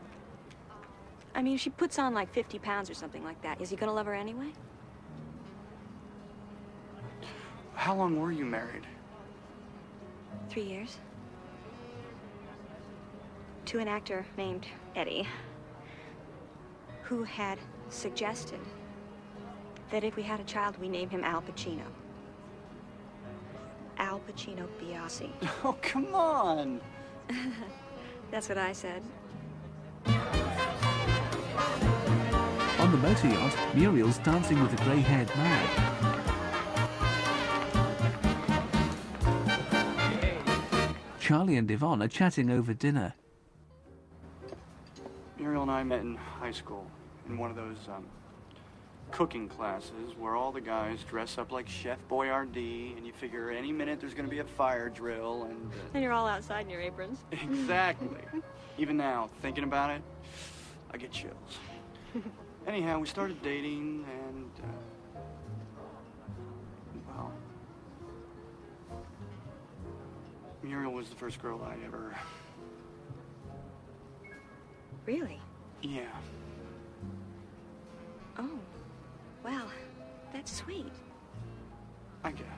I mean, if she puts on like fifty pounds or something like that, is he going to love her anyway? How long were you married? Three years. To an actor named Eddie, who had suggested that if we had a child, we name him Al Pacino. Al Pacino Biasi. Oh, come on. That's what I said. On the motor yacht, Muriel's dancing with a grey-haired man. Charlie and Yvonne are chatting over dinner. Muriel and I met in high school in one of those um, cooking classes where all the guys dress up like Chef Boyardee, and you figure any minute there's going to be a fire drill, and... Uh... And you're all outside in your aprons. Exactly. Even now, thinking about it, I get chills. Anyhow, we started dating, and, uh, well, Muriel was the first girl I ever... Really? Yeah. Oh, well, that's sweet. I guess.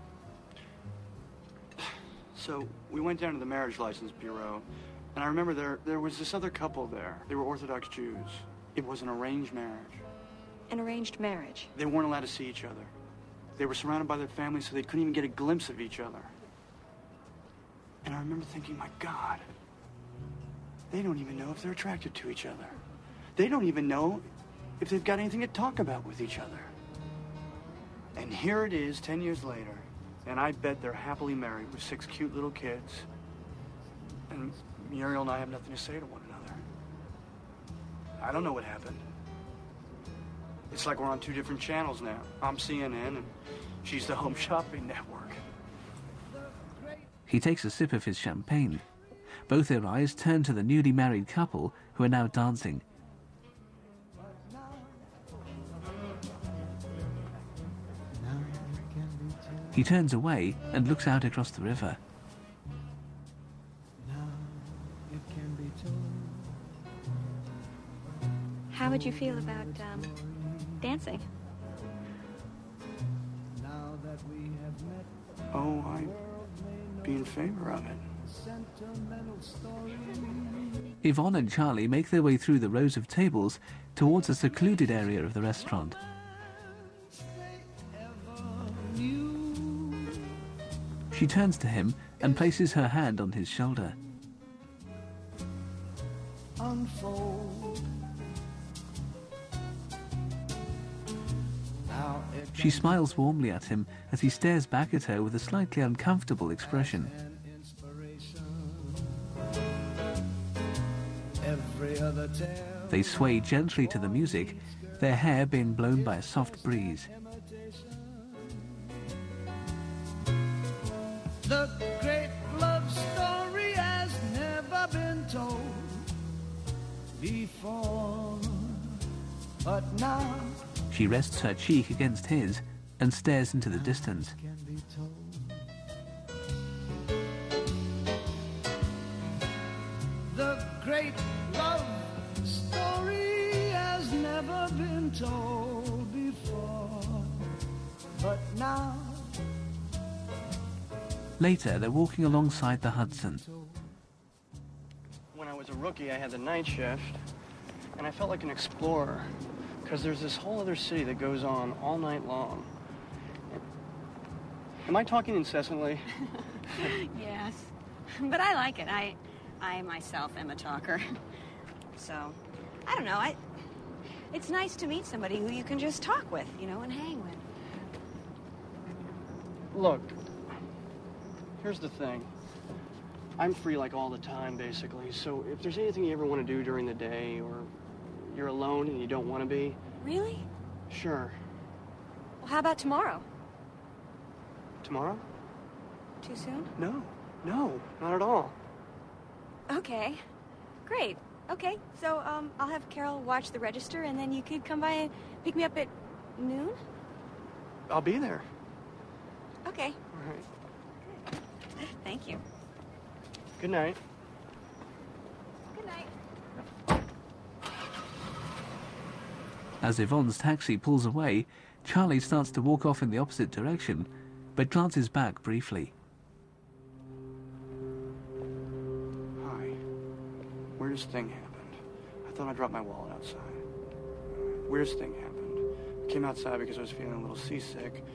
So, we went down to the marriage license bureau, and I remember there, there was this other couple there. They were Orthodox Jews. It was an arranged marriage. An arranged marriage? They weren't allowed to see each other. They were surrounded by their families, so they couldn't even get a glimpse of each other. And I remember thinking, my God, they don't even know if they're attracted to each other. They don't even know if they've got anything to talk about with each other. And here it is, ten years later, and I bet they're happily married with six cute little kids. And Muriel and I have nothing to say to one another. I don't know what happened. It's like we're on two different channels now. I'm C N N, and she's the Home Shopping Network. He takes a sip of his champagne. Both their eyes turn to the newly married couple who are now dancing. He turns away and looks out across the river. How would you feel about um, dancing? Oh, I'd be in favor of it. Yvonne and Charlie make their way through the rows of tables towards a secluded area of the restaurant. She turns to him and places her hand on his shoulder. Unfold. She smiles warmly at him as he stares back at her with a slightly uncomfortable expression. They sway gently to the music, their hair being blown by a soft breeze. The great love story has never been told before, but now she rests her cheek against his and stares into the distance. The great love story has never been told before, but now. Later, they're walking alongside the Hudson. When I was a rookie, I had the night shift, and I felt like an explorer, because there's this whole other city that goes on all night long. Am I talking incessantly? Yes, but I like it. I, I myself am a talker. So, I don't know, I, it's nice to meet somebody who you can just talk with, you know, and hang with. Look. Here's the thing. I'm free like all the time, basically. So if there's anything you ever want to do during the day, or you're alone and you don't want to be... Really? Sure. Well, how about tomorrow? Tomorrow? Too soon? No. No, not at all. Okay. Great. Okay, so um, I'll have Carol watch the register, and then you could come by and pick me up at noon? I'll be there. Okay. All right. Thank you. Good night. Good night. As Yvonne's taxi pulls away, Charlie starts to walk off in the opposite direction, but glances back briefly. Hi. Weirdest thing happened. I thought I dropped my wallet outside. Weirdest thing happened. I came outside because I was feeling a little seasick.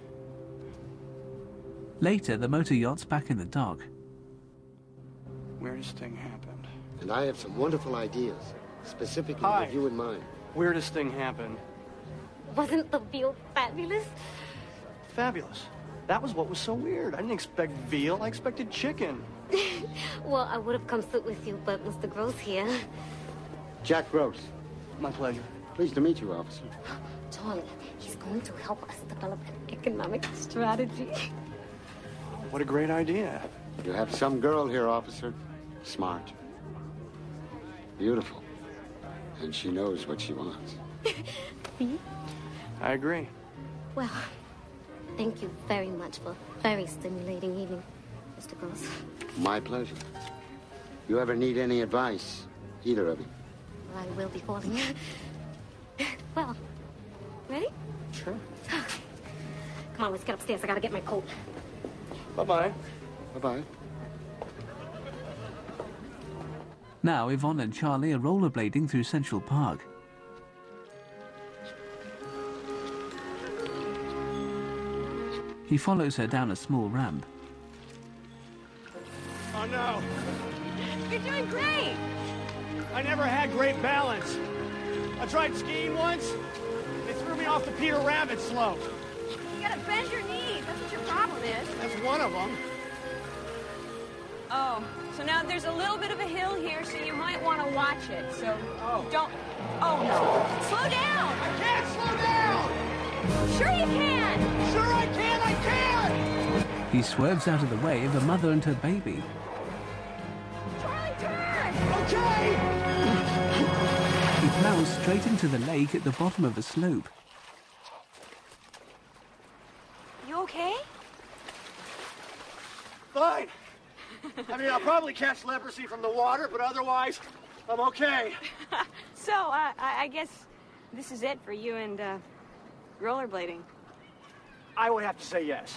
Later, the motor yacht's back in the dock. Weirdest thing happened. And I have some wonderful ideas, specifically Hi. with you in mind. Weirdest thing happened. Wasn't the veal fabulous? Fabulous. That was what was so weird. I didn't expect veal. I expected chicken. Well, I would have come sit with you, but Mister Gross here. Jack Gross. My pleasure. Pleased to meet you, officer. Charlie, he's going to help us develop an economic strategy. What a great idea. You have some girl here, officer. Smart. Beautiful. And she knows what she wants. See? I agree. Well, thank you very much for a very stimulating evening, Mister Gross. My pleasure. You ever need any advice, either of you? I will be calling. Well, ready? Sure. Come on, let's get upstairs. I gotta get my coat. Bye-bye. Bye-bye. Now, Yvonne and Charlie are rollerblading through Central Park. He follows her down a small ramp. Oh, no. You're doing great. I never had great balance. I tried skiing once. They threw me off the Peter Rabbit slope. You gotta bend your knees. That's what your problem is. That's one of them. Oh, so now there's a little bit of a hill here, so you might want to watch it. So oh. don't... Oh, no. Slow down. I can't slow down. Sure you can. Sure I can. I can. He swerves out of the way of a mother and her baby. Charlie, turn. Okay. He plows straight into the lake at the bottom of the slope. You okay? Fine. I mean, I'll probably catch leprosy from the water, but otherwise, I'm okay. So, uh, I, I guess this is it for you and uh, rollerblading. I would have to say yes.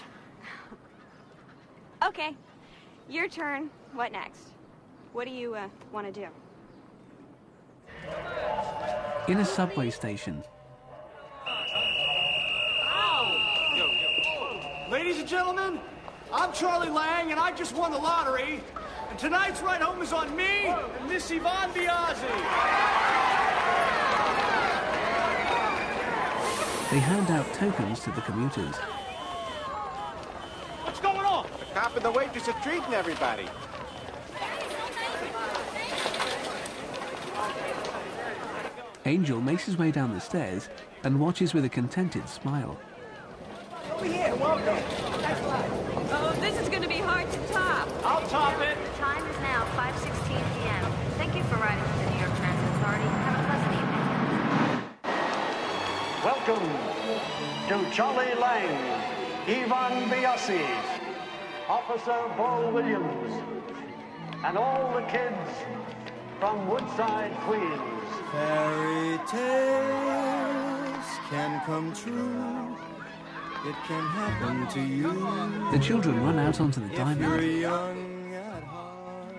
Okay, your turn. What next? What do you uh, want to do? In a subway station, Ladies and gentlemen, I'm Charlie Lang, and I just won the lottery. And tonight's ride home is on me and Miss Yvonne Biazzi. they hand out tokens to the commuters. What's going on? The cop and the waitress are treating everybody. Angel makes his way down the stairs and watches with a contented smile. Over here, welcome. Oh, this is going to be hard to top. I'll top it. The time is now five sixteen p m Thank you for riding with the New York Transit Authority. Have a pleasant evening. Welcome to Charlie Lang, Yvonne Biazzi, Officer Bo Williams, and all the kids from Woodside, Queens. Fairy tales can come true. It can happen to you. The children run out onto the if diamond. you're young at heart.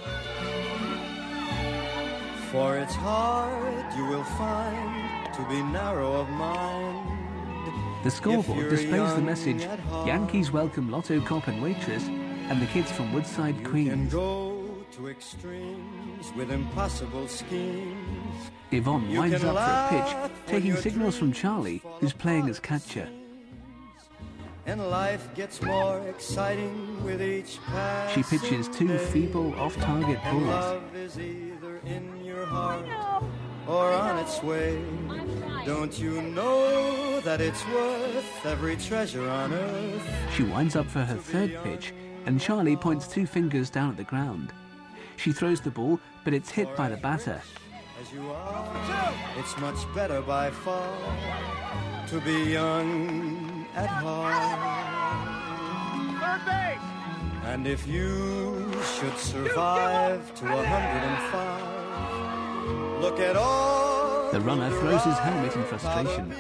For it's hard, you will find, to be narrow of mind. The scoreboard displays the young message, at heart. Yankees welcome lotto cop and waitress, and the kids from Woodside, You can Queens. go to extremes with impossible schemes. Yvonne You winds can up for a laugh pitch, when taking your signals from dreams Charlie, who's playing as catcher. And life gets more exciting with each pass. She pitches two feeble, off-target And balls. love is either in your heart or on its way. Don't you know that it's worth every treasure on earth? She winds up for her third pitch, and Charlie points two fingers down at the ground. She throws the ball, but it's hit by the batter. As you are, it's much better by far to be young at heart. Third base! And if you should survive to a hundred and five, look at all The runner throws his helmet in frustration.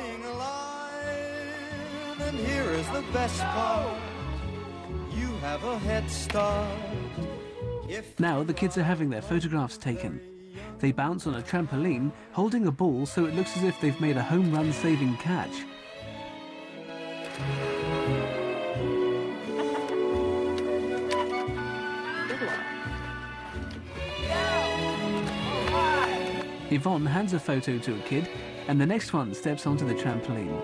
and here is the best part. You have a head start. If Now the kids are having their photographs taken. They bounce on a trampoline, holding a ball so it looks as if they've made a home run saving catch. Yvonne hands a photo to a kid, and the next one steps onto the trampoline.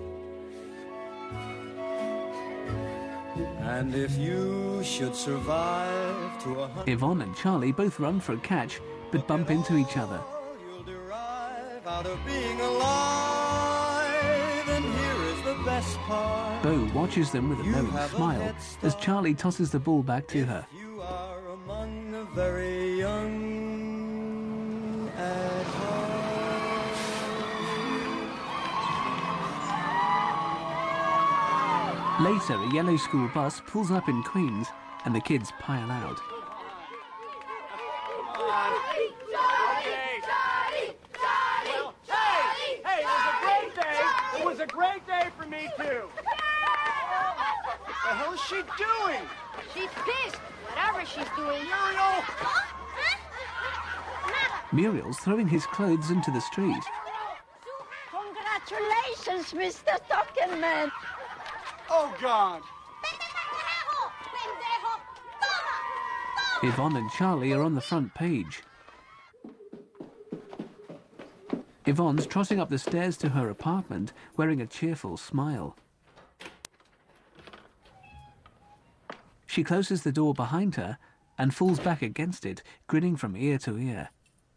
And if you should survive to a hundred Yvonne and Charlie both run for a catch, but bump into each other. out of being alive, and here is the best part. Bo watches them with a You knowing have a smile head as Charlie tosses the ball back to her. You are among the very young at heart. Later, a yellow school bus pulls up in Queens, and the kids pile out. Charlie, Charlie, Charlie, Charlie, hey, it was a great day. It was a great day for me, too. What the hell is she doing? She's pissed. Whatever she's doing. Muriel! Muriel's throwing his clothes into the street. Congratulations, Mister Stockenman. Oh, God. Yvonne and Charlie are on the front page. Yvonne's trotting up the stairs to her apartment, wearing a cheerful smile. She closes the door behind her and falls back against it, grinning from ear to ear.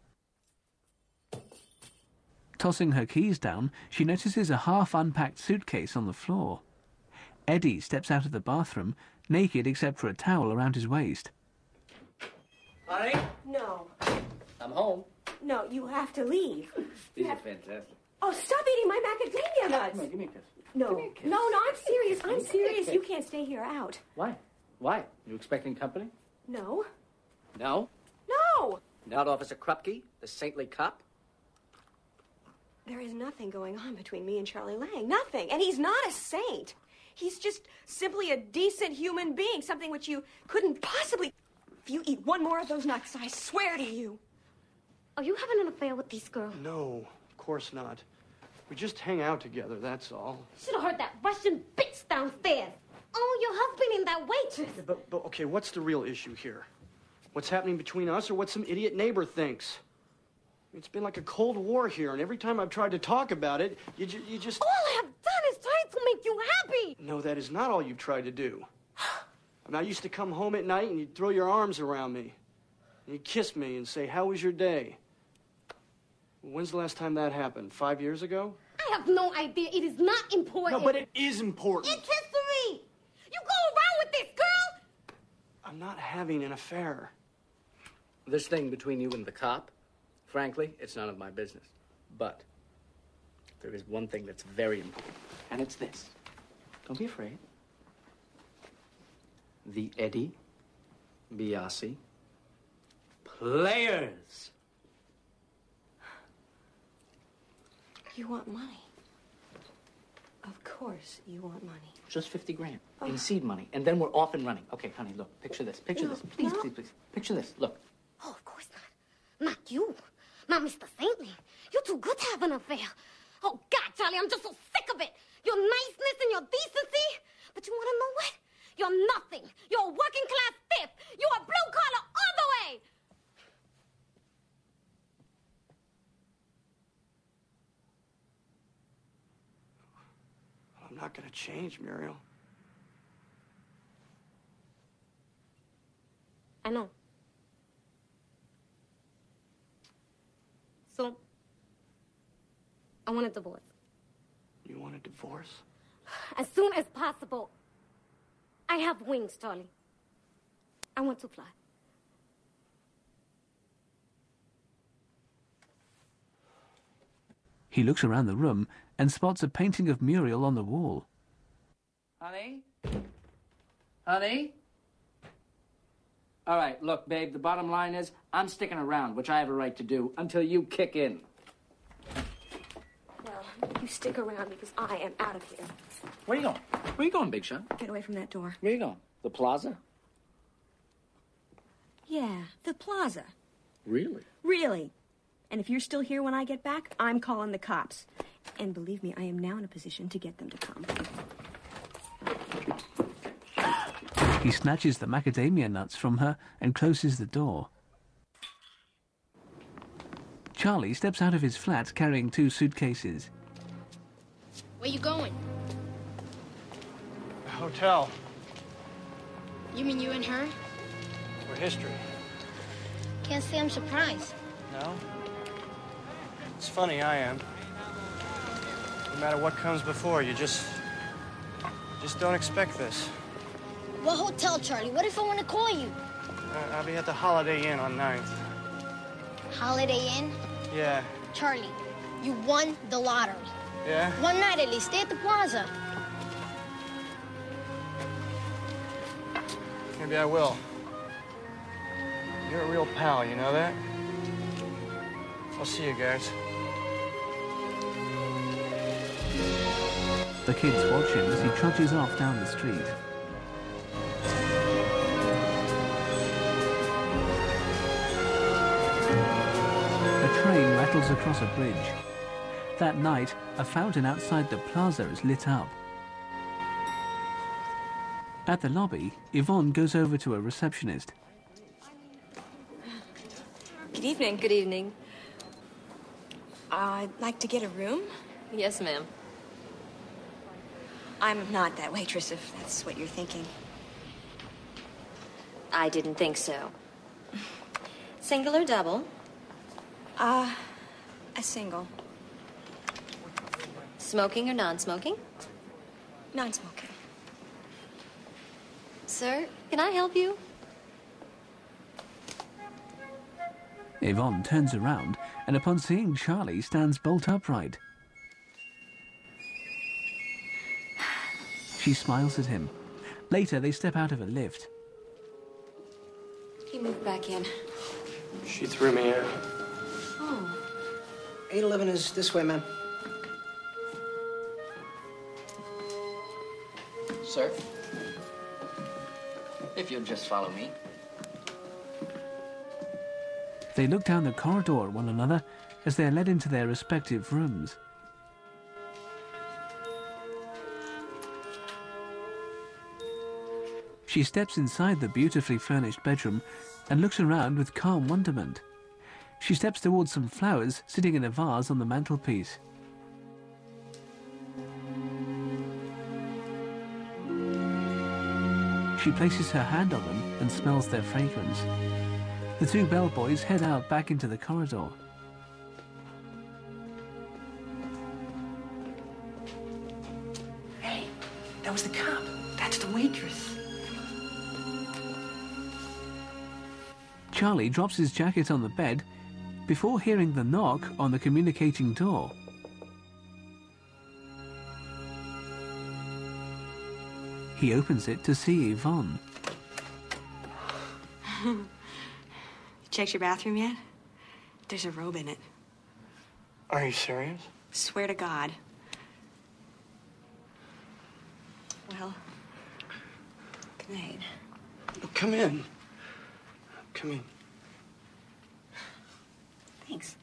Tossing her keys down, she notices a half-unpacked suitcase on the floor. Eddie steps out of the bathroom, naked except for a towel around his waist. Honey, No. I'm home. No, you have to leave. These are fantastic. Oh, stop eating my macadamia nuts. Come on, give me a kiss. No, Give me a kiss. no, no, I'm serious. I'm Give me a serious. kiss. You can't stay here out. Why? Why? You expecting company? No. No. No! Not Officer Krupke, the saintly cop? There is nothing going on between me and Charlie Lang. Nothing. And he's not a saint. He's just simply a decent human being, something which you couldn't possibly... If you eat one more of those nuts, I swear to you. Are you having an affair with this girl? No, of course not. We just hang out together, that's all. Should have heard that Russian bitch downstairs. Oh, your husband and that waitress. Yeah, but, but, okay, what's the real issue here? What's happening between us or what some idiot neighbor thinks? It's been like a Cold War here, and every time I've tried to talk about it, you, ju you just... All I have done is try to make you happy. No, that is not all you've tried to do. I mean, I used to come home at night and you'd throw your arms around me. And you'd kiss me and say, how was your day? When's the last time that happened? Five years ago? I have no idea. It is not important. No, but it is important. It's history. You go around with this girl. I'm not having an affair. This thing between you and the cop, frankly, it's none of my business. But there is one thing that's very important, and it's this. Don't be afraid. The Eddie Biasi Players. You want money. Of course you want money. Just fifty grand Oh. in seed money, and then we're off and running. Okay, honey, look, picture this. Picture No, this. Please, no. please, please. Picture this. Look. Oh, of course not. Not you. Not Mister Saintly. You're too good to have an affair. Oh, God, Charlie, I'm just so sick of it. Your niceness and your decency. But you want to know what? You're nothing. You're a working class thief. You're a blue collar all the way. I'm not going to change, Muriel. I know. So, I want a divorce. You want a divorce? As soon as possible. I have wings, Charlie. I want to fly. He looks around the room and spots a painting of Muriel on the wall. Honey? Honey? All right, look, babe, the bottom line is I'm sticking around, which I have a right to do, until you kick in. Well, you stick around because I am out of here. Where you going? Where you going, Big Shot? Get away from that door. Where you going? The plaza? Yeah, the plaza. Really? Really. And if you're still here when I get back, I'm calling the cops. And believe me, I am now in a position to get them to come. He snatches the macadamia nuts from her and closes the door. Charlie steps out of his flat carrying two suitcases. Where you going? A hotel. You mean you and her? For history. Can't say I'm surprised. No? It's funny, I am. No matter what comes before, you just... just don't expect this. What hotel, Charlie? What if I want to call you? Uh, I'll be at the Holiday Inn on ninth. Holiday Inn? Yeah. Charlie, you won the lottery. Yeah? One night at least. Stay at the plaza. Maybe I will. You're a real pal, you know that? I'll see you guys. The kids watch him as he trudges off down the street. A train rattles across a bridge. That night, a fountain outside the plaza is lit up. At the lobby, Yvonne goes over to a receptionist. Good evening. Good evening. I'd like to get a room. Yes, ma'am. I'm not that waitress, if that's what you're thinking. I didn't think so. Single or double? Uh, a single. Smoking or non-smoking? Non-smoking. Sir, can I help you? Yvonne turns around and upon seeing Charlie stands bolt upright. She smiles at him. Later, they step out of a lift. He moved back in. She threw me out. Oh. eight eleven is this way, ma'am. Sir? If you'll just follow me. They look down the corridor at one another as they are led into their respective rooms. She steps inside the beautifully furnished bedroom and looks around with calm wonderment. She steps towards some flowers sitting in a vase on the mantelpiece. She places her hand on them and smells their fragrance. The two bellboys head out back into the corridor. Hey, that was the cop. That's the waitress. Charlie drops his jacket on the bed before hearing the knock on the communicating door. He opens it to see Yvonne. You checked your bathroom yet? There's a robe in it. Are you serious? Swear to God. Well, good night. Come in. Come in. Thanks.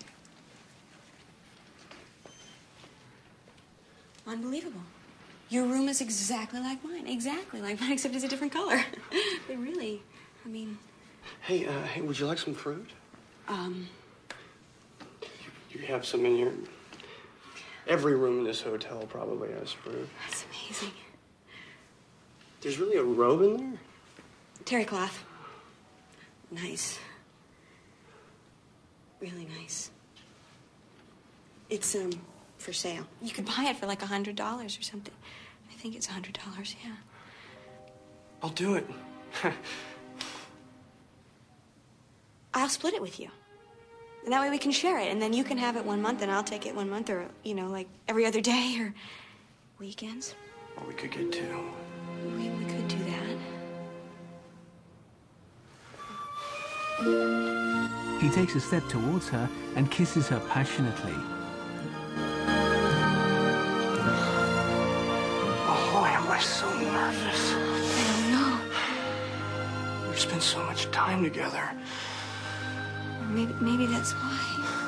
Unbelievable. Your room is exactly like mine. Exactly like mine, except it's a different color. But really, I mean... Hey, uh, hey, would you like some fruit? Um... You have some in your... Every room in this hotel probably has fruit. That's amazing. There's really a robe in there? Terry cloth. Nice. Really nice. It's, um, for sale. You could buy it for like a hundred dollars or something. I think it's a hundred dollars, yeah. I'll do it. I'll split it with you. And that way we can share it, and then you can have it one month, and I'll take it one month, or, you know, like every other day, or weekends. Or we could get two. We, we could do that. He takes a step towards her and kisses her passionately. Oh, why am I so nervous? I don't know. We've spent so much time together. Or maybe, maybe that's why.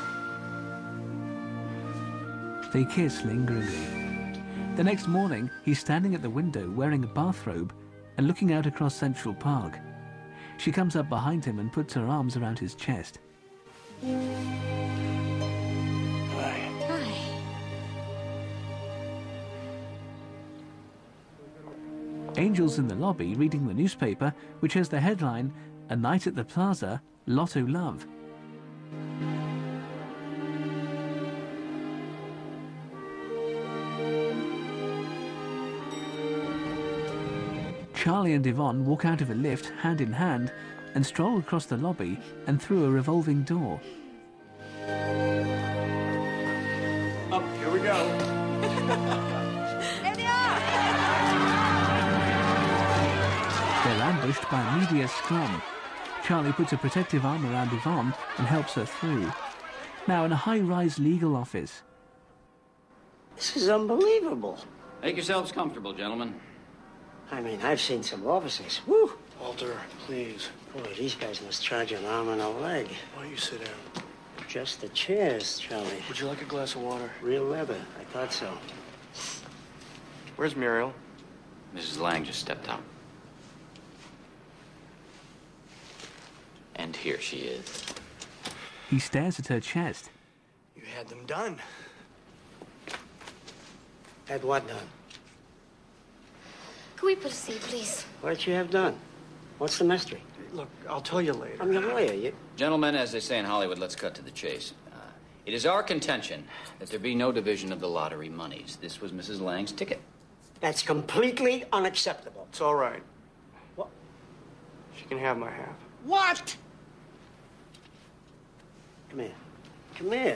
They kiss lingeringly. The next morning, he's standing at the window wearing a bathrobe and looking out across Central Park. She comes up behind him and puts her arms around his chest. Hi. Hi. Angel's in the lobby reading the newspaper, which has the headline, "A Night at the Plaza, Lotto Love." Charlie and Yvonne walk out of a lift hand in hand and stroll across the lobby and through a revolving door. Up, here we go. There they are! They're ambushed by a media scrum. Charlie puts a protective arm around Yvonne and helps her through. Now in a high-rise legal office. This is unbelievable. Make yourselves comfortable, gentlemen. I mean, I've seen some offices. Woo! Walter, please. Boy, these guys must charge an arm and a leg. Why don't you sit down? Just the chairs, Charlie. Would you like a glass of water? Real leather. I thought so. Where's Muriel? Missus Lang just stepped out. And here she is. He stares at her chest. You had them done. Had what done? Can we proceed, please? What did you have done? What's the mystery? Look, I'll tell you later. I'm your lawyer. You... Gentlemen, as they say in Hollywood, let's cut to the chase. Uh, it is our contention that there be no division of the lottery monies. This was Missus Lang's ticket. That's completely unacceptable. It's all right. What? She can have my half. What? Come here. Come here.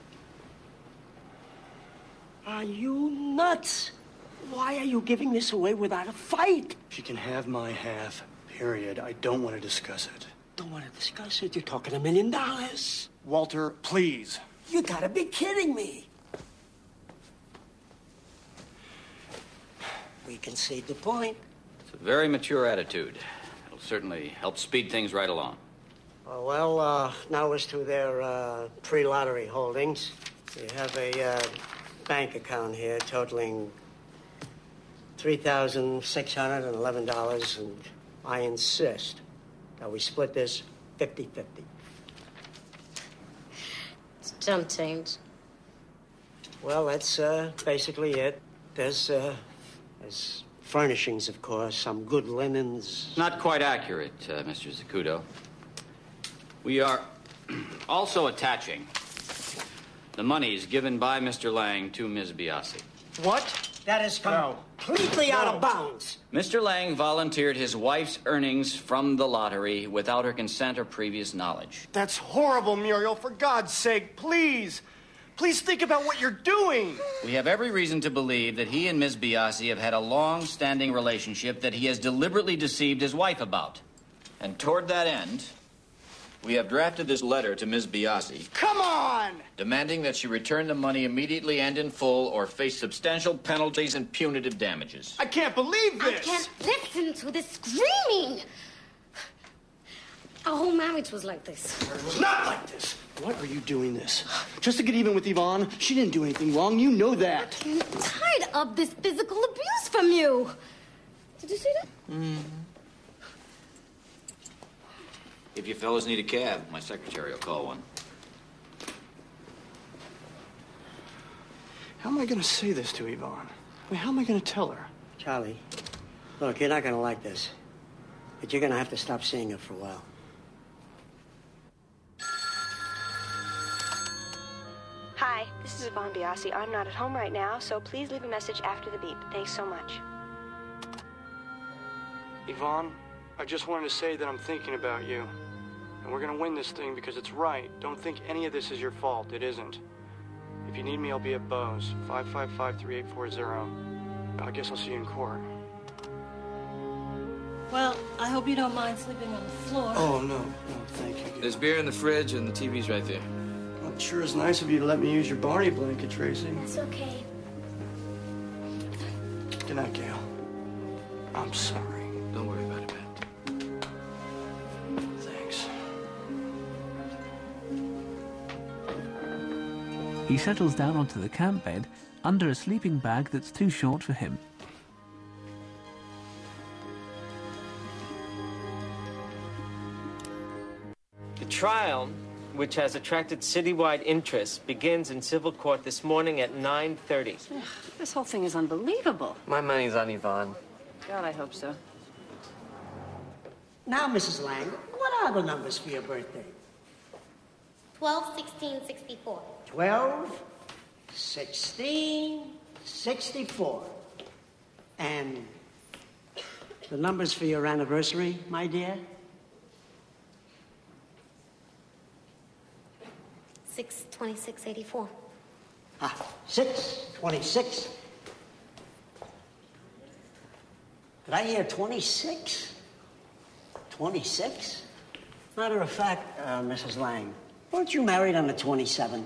Are you nuts? Why are you giving this away without a fight? She can have my half, period. I don't want to discuss it. Don't want to discuss it? You're talking a million dollars. Walter, please. You gotta be kidding me. We concede the point. It's a very mature attitude. It'll certainly help speed things right along. Oh, well, uh, now as to their uh, pre-lottery holdings. We have a uh, bank account here totaling three thousand six hundred eleven dollars, and I insist that we split this fifty-fifty. It's jump change. Well, that's uh, basically it. There's, uh, there's furnishings, of course, some good linens. Not quite accurate, uh, Mister Zacuto. We are also attaching the monies given by Mister Lang to Miz Biasi. What? That is com- completely No. out of bounds. Mister Lang volunteered his wife's earnings from the lottery without her consent or previous knowledge. That's horrible, Muriel. For God's sake, please. Please think about what you're doing. We have every reason to believe that he and Miz Biasi have had a long-standing relationship that he has deliberately deceived his wife about. And toward that end, we have drafted this letter to Miz Biasi, Come on! demanding that she return the money immediately and in full or face substantial penalties and punitive damages. I can't believe I this. can't listen to this screaming. Our whole marriage was like this. It was not like this. Why are you doing this? Just to get even with Yvonne? She didn't do anything wrong. You know that. I'm tired of this physical abuse from you. Did you see that? Mm-hmm. If you fellas need a cab, my secretary will call one. How am I going to say this to Yvonne? I mean, how am I going to tell her? Charlie, look, you're not gonna like this, but you're gonna have to stop seeing her for a while. Hi, this is Yvonne Biasi. I'm not at home right now, so please leave a message after the beep. Thanks so much. Yvonne, I just wanted to say that I'm thinking about you. And we're gonna win this thing because it's right. Don't think any of this is your fault. It isn't. If you need me, I'll be at Bo's. five five five, three eight four zero. I guess I'll see you in court. Well, I hope you don't mind sleeping on the floor. Oh, no. No, thank you. There's beer in the fridge and the T V's right there. Well, it sure is nice of you to let me use your Barney blanket, Tracy. That's okay. Good night, Gail. I'm sorry. Don't worry about it, Matt. Thanks. He settles down onto the camp bed under a sleeping bag that's too short for him. The trial, which has attracted citywide interest, begins in civil court this morning at nine thirty. This whole thing is unbelievable. My money's on Yvonne. God, I hope so. Now, Missus Lang, what are the numbers for your birthday? twelve, sixteen, sixty-four. twelve, sixteen, sixty-four. And the numbers for your anniversary, my dear? six twenty-six eighty-four. Ah, six twenty-six. Did I hear twenty-six? twenty-six? Matter of fact, uh, Missus Lang, weren't you married on the twenty-seventh?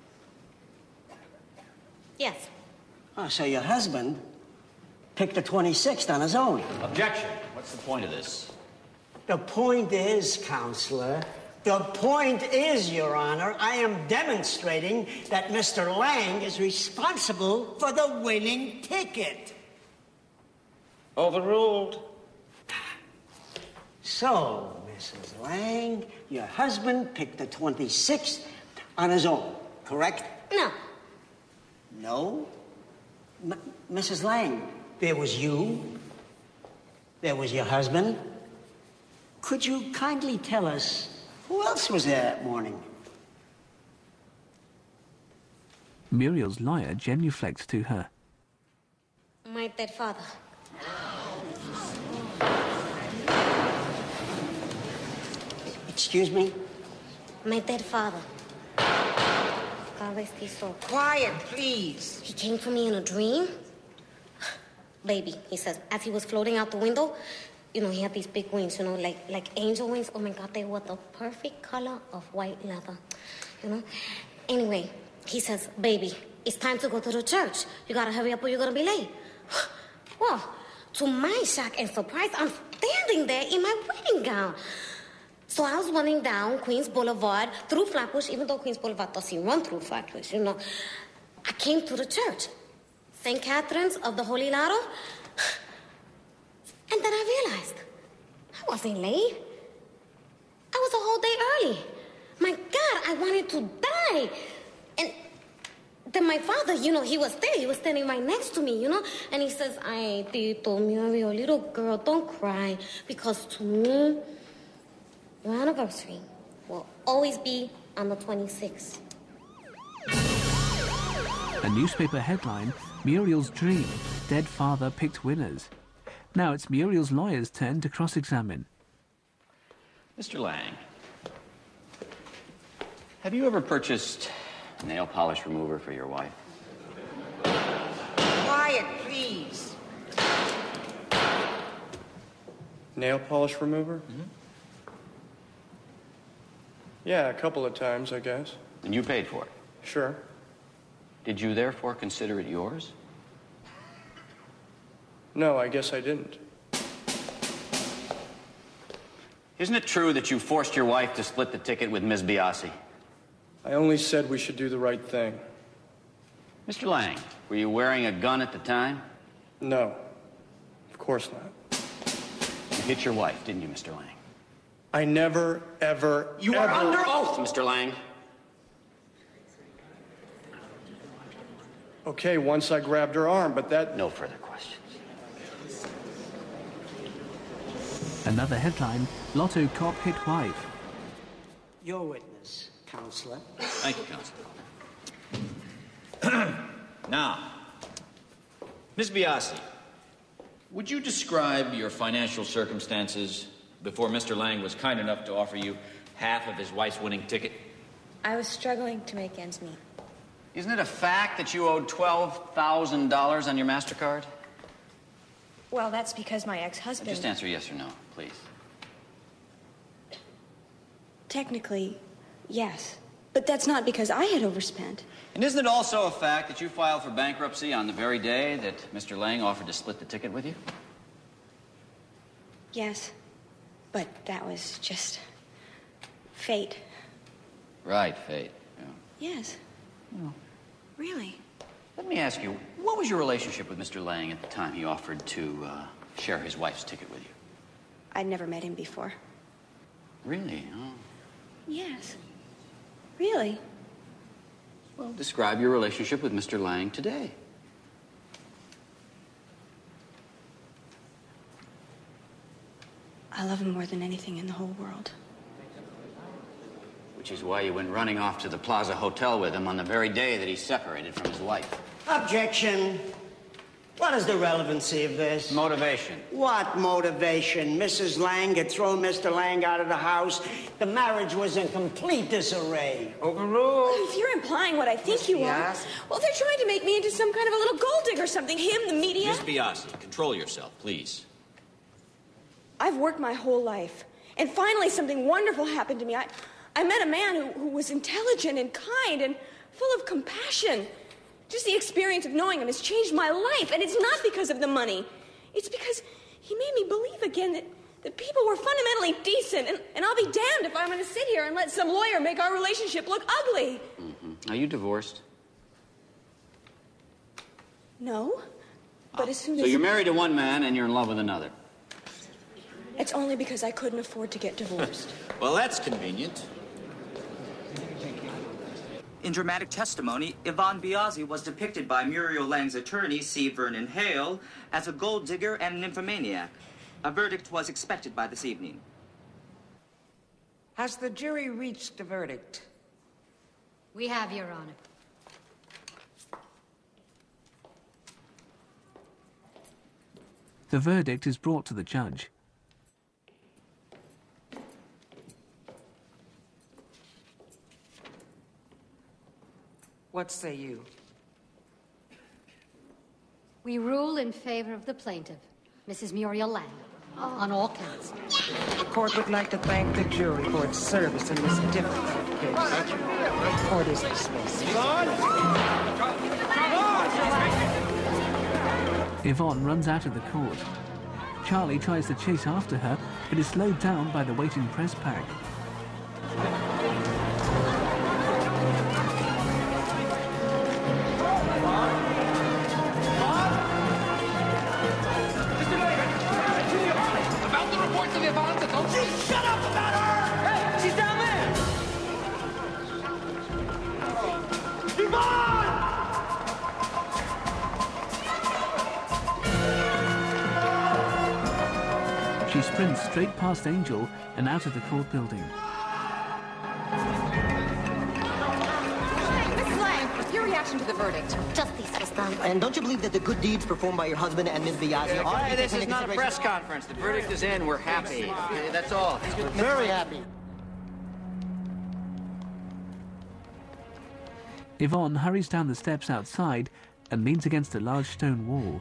Yes. Oh, so your husband picked the twenty-sixth on his own. Objection. What's the point of this? The point is, Counselor, the point is, Your Honor, I am demonstrating that Mister Lang is responsible for the winning ticket. Overruled. So, Missus Lang, your husband picked the twenty-sixth on his own, correct? No. No? M- Missus Lang, there was you. There was your husband. Could you kindly tell us who else was there that morning? Muriel's lawyer genuflects to her. My dead father. Excuse me? My dead father. God rest his soul. Quiet, please. He came to me in a dream. Baby, he says, as he was floating out the window, you know, he had these big wings, you know, like like angel wings. Oh, my God, they were the perfect color of white leather, you know? Anyway, he says, baby, it's time to go to the church. You gotta hurry up or you're gonna be late. Well, to my shock and surprise, I'm standing there in my wedding gown. So I was running down Queens Boulevard through Flatbush, even though Queens Boulevard doesn't run through Flatbush, you know. I came to the church, Saint Catherine's of the Holy Laurel. And then I realized I wasn't late. I was a whole day early. My God, I wanted to die. And then my father, you know, he was there. He was standing right next to me, you know. And he says, ay, Tito, Muriel, little girl, don't cry. Because to me, your anniversary will always be on the twenty-sixth. A newspaper headline, Muriel's dream, dead father picked winners. Now it's Muriel's lawyer's turn to cross-examine. Mister Lang, have you ever purchased a nail polish remover for your wife? Quiet, please. Nail polish remover? Mm-hmm. Yeah, a couple of times, I guess. And you paid for it? Sure. Did you therefore consider it yours? No, I guess I didn't. Isn't it true that you forced your wife to split the ticket with Miz Biasi? I only said we should do the right thing. Mister Lang, were you wearing a gun at the time? No, of course not. You hit your wife, didn't you, Mister Lang? I never, ever, You ever... are under oath, Mister Lang. Okay, once I grabbed her arm, but that... No further questions. Another headline, Lotto cop hit wife. Your witness, Counselor. Thank you, Counselor. Now, Miz Biasi, would you describe your financial circumstances before Mister Lang was kind enough to offer you half of his wife's winning ticket? I was struggling to make ends meet. Isn't it a fact that you owed twelve thousand dollars on your MasterCard? Well, that's because my ex-husband... Just answer yes or no, please. Technically, yes. But that's not because I had overspent. And isn't it also a fact that you filed for bankruptcy on the very day that Mister Lang offered to split the ticket with you? Yes. But that was just... fate. Right, fate. Yeah. Yes. Well, really? let me ask you, what was your relationship with Mister Lang at the time he offered to uh, share his wife's ticket with you? I'd never met him before. Really? Oh. Yes. Really? Well, describe your relationship with Mister Lang today. I love him more than anything in the whole world. Which is why you went running off to the Plaza Hotel with him on the very day that he separated from his wife. Objection. What is the relevancy of this? Motivation. What motivation? Missus Lang had thrown Mister Lang out of the house. The marriage was in complete disarray. Overruled. If you're implying what I think you are, well, they're trying to make me into some kind of a little gold digger or something. Him, the media. Miss Biasi, control yourself, please. I've worked my whole life, and finally something wonderful happened to me. I, I met a man who, who was intelligent and kind and full of compassion. Just the experience of knowing him has changed my life, and it's not because of the money. It's because he made me believe again that, that people were fundamentally decent, and, and I'll be damned if I'm going to sit here and let some lawyer make our relationship look ugly. Mm-hmm. Are you divorced? No, but as soon as... So you're married to one man and you're in love with another? It's only because I couldn't afford to get divorced. Well, that's convenient. In dramatic testimony, Yvonne Biasi was depicted by Muriel Lang's attorney, C. Vernon Hale, as a gold digger and an nymphomaniac. A verdict was expected by this evening. Has the jury reached a verdict? We have, Your Honor. The verdict is brought to the judge. What say you? We rule in favor of the plaintiff, Missus Muriel Lang, on all counts. The court would like to thank the jury for its service in this difficult case. Court is dismissed. Yvonne runs out of the court. Charlie tries to chase after her, but is slowed down by the waiting press pack. She sprints straight past Angel and out of the court building. Missus Lang, your reaction to the verdict? Justice was done. And don't you believe that the good deeds performed by your husband and Miss Biasi are... Hey, this is not a press conference. The verdict is in. We're happy. That's all. Very happy. Yvonne hurries down the steps outside and leans against a large stone wall.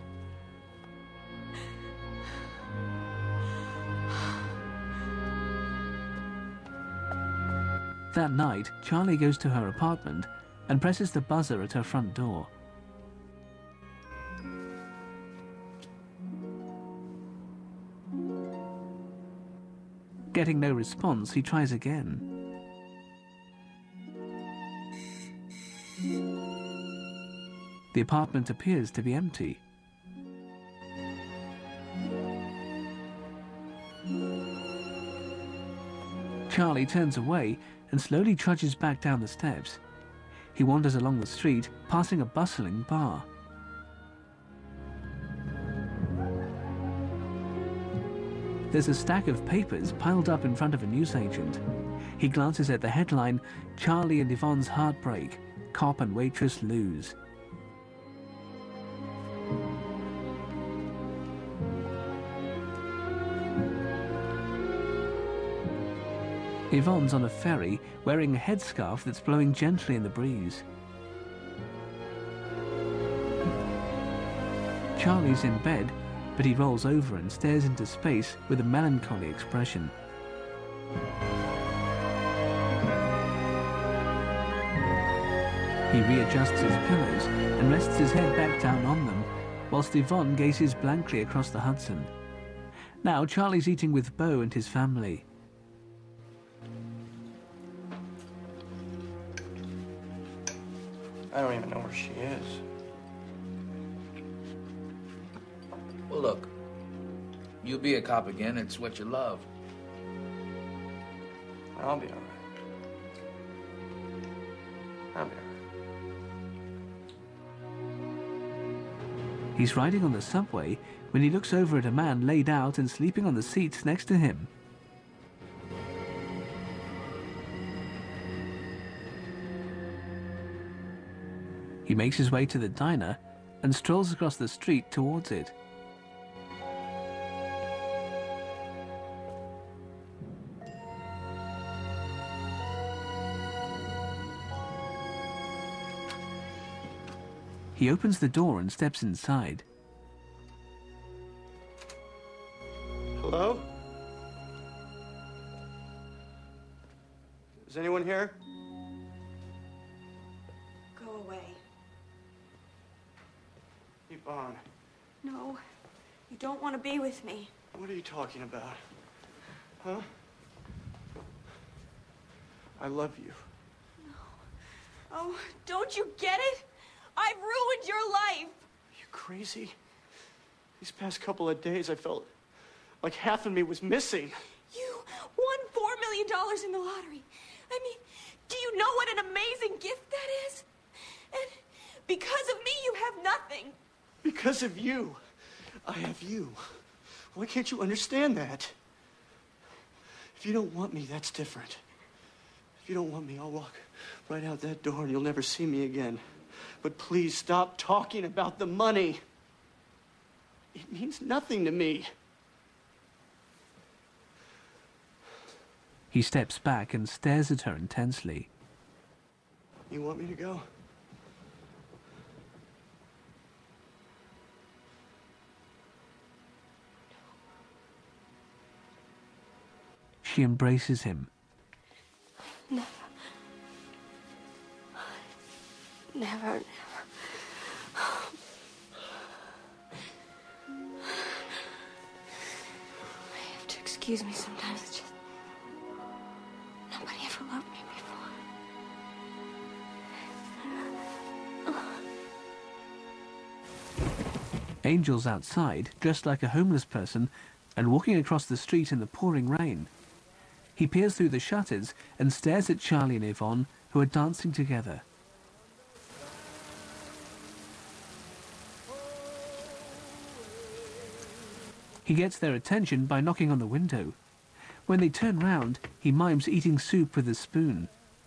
That night, Charlie goes to her apartment and presses the buzzer at her front door. Getting no response, he tries again. The apartment appears to be empty. Charlie turns away and slowly trudges back down the steps. He wanders along the street, passing a bustling bar. There's a stack of papers piled up in front of a newsagent. He glances at the headline, Charlie and Yvonne's Heartbreak, Cop and Waitress Lose. Yvonne's on a ferry wearing a headscarf that's blowing gently in the breeze. Charlie's in bed, but he rolls over and stares into space with a melancholy expression. He readjusts his pillows and rests his head back down on them, whilst Yvonne gazes blankly across the Hudson. Now Charlie's eating with Beau and his family. I don't even know where she is. Well, look, you'll be a cop again. It's what you love. I'll be all right. I'll be all right. He's riding on the subway when he looks over at a man laid out and sleeping on the seats next to him. He makes his way to the diner and strolls across the street towards it. He opens the door and steps inside. Hello? Is anyone here? Go away. Yvonne. No, you don't want to be with me. What are you talking about? Huh? I love you. Oh, don't you get it? I've ruined your life. Are you crazy? These past couple of days, I felt like half of me was missing. You won four million dollars in the lottery. I mean, do you know what an amazing gift that is? And because of me, you have nothing. Because of you, I have you. Why can't you understand that? If you don't want me, that's different. If you don't want me, I'll walk right out that door and you'll never see me again. But please stop talking about the money. It means nothing to me. He steps back and stares at her intensely. You want me to go? She embraces him. Never. Never, never. I have to excuse me sometimes. It's just nobody ever loved me before. Angel's outside, dressed like a homeless person, and walking across the street in the pouring rain. He peers through the shutters and stares at Charlie and Yvonne, who are dancing together. He gets their attention by knocking on the window. When they turn round, he mimes eating soup with a spoon.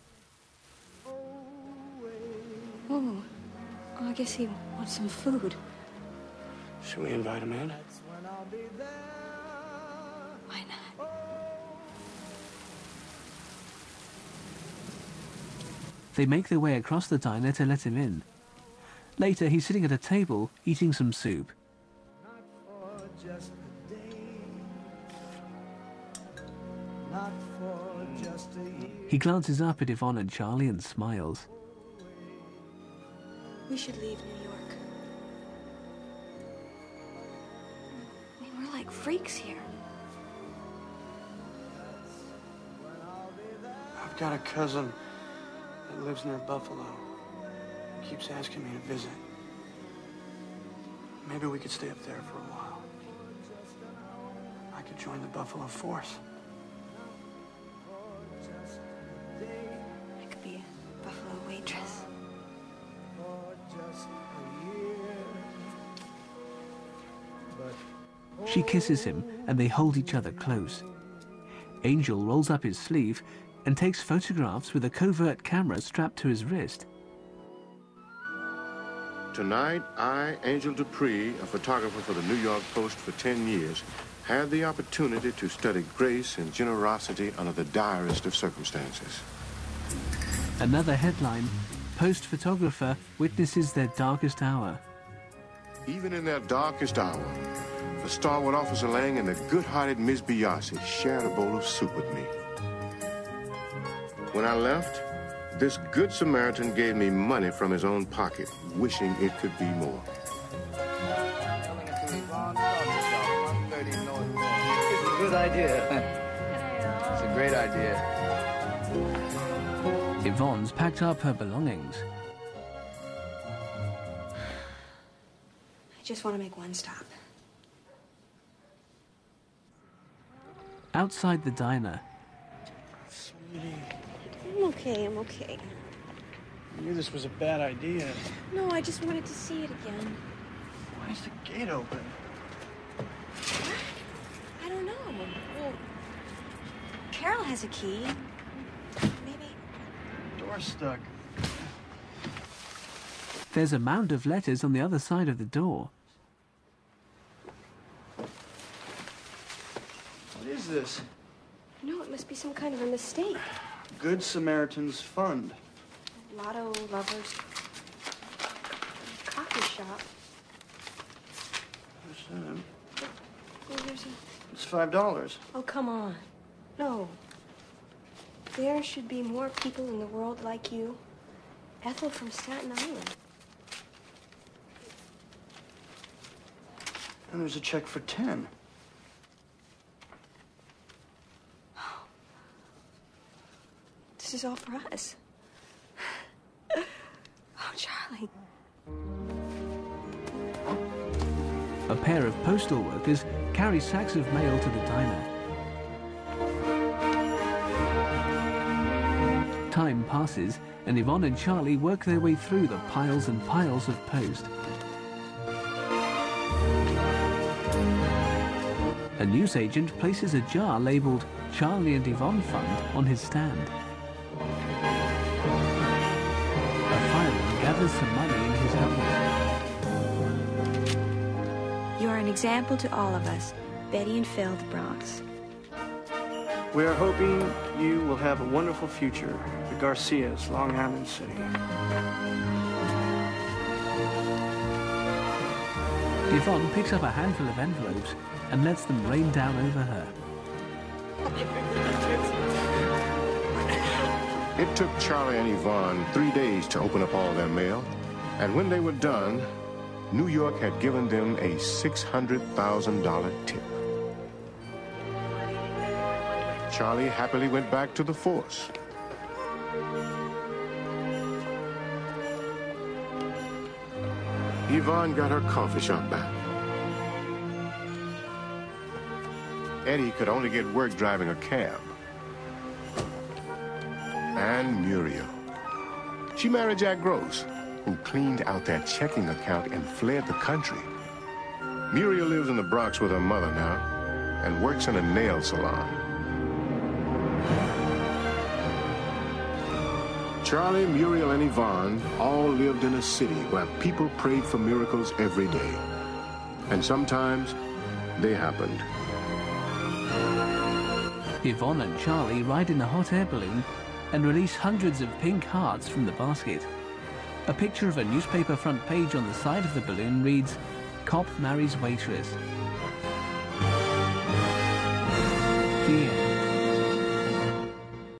Oh, I guess he wants some food. Should we invite him in? Why not? They make their way across the diner to let him in. Later, he's sitting at a table, eating some soup. He glances up at Yvonne and Charlie and smiles. We should leave New York. I mean, we're like freaks here. I've got a cousin that lives near Buffalo. He keeps asking me to visit. Maybe we could stay up there for a while. I could join the Buffalo Force. I could be a Buffalo waitress. She kisses him and they hold each other close. Angel rolls up his sleeve and takes photographs with a covert camera strapped to his wrist. Tonight, I, Angel Dupree, a photographer for the New York Post for ten years, had the opportunity to study grace and generosity under the direst of circumstances. Another headline, Post photographer witnesses their darkest hour. Even in their darkest hour, the stalwart Officer Lang and the good-hearted Miss Biasi shared a bowl of soup with me. When I left, this good Samaritan gave me money from his own pocket, wishing it could be more. It's a good idea. It's a great idea. Yvonne's packed up her belongings. I just want to make one stop. Outside the diner. Sweetie, I'm okay, I'm okay. I knew this was a bad idea. No, I just wanted to see it again. Why is the gate open? I don't know. Well, Carol has a key. Maybe. Door's stuck. There's a mound of letters on the other side of the door. What is this? No, it must be some kind of a mistake. Good Samaritan's Fund. Lotto lovers. Coffee shop. What's that? Oh, there's a... It's five dollars. Oh, come on. No. There should be more people in the world like you. Ethel from Staten Island. And there's a check for ten. This is all for us. Oh, Charlie. A pair of postal workers carry sacks of mail to the diner. Time passes, and Yvonne and Charlie work their way through the piles and piles of post. A newsagent places a jar labelled Charlie and Yvonne Fund on his stand. A fireman gathers some money in his helmet. You are an example to all of us. Betty and Phil, the Bronx. We are hoping you will have a wonderful future. The Garcias, Long Island City. Yvonne picks up a handful of envelopes and lets them rain down over her. It took Charlie and Yvonne three days to open up all their mail, and when they were done, New York had given them a six hundred thousand dollar tip. Charlie happily went back to the force. Yvonne got her coffee shop back. Eddie could only get work driving a cab. And Muriel. She married Jack Gross, who cleaned out that checking account and fled the country. Muriel lives in the Bronx with her mother now and works in a nail salon. Charlie, Muriel, and Yvonne all lived in a city where people prayed for miracles every day. And sometimes they happened. Yvonne and Charlie ride in a hot air balloon and release hundreds of pink hearts from the basket. A picture of a newspaper front page on the side of the balloon reads, "Cop marries waitress."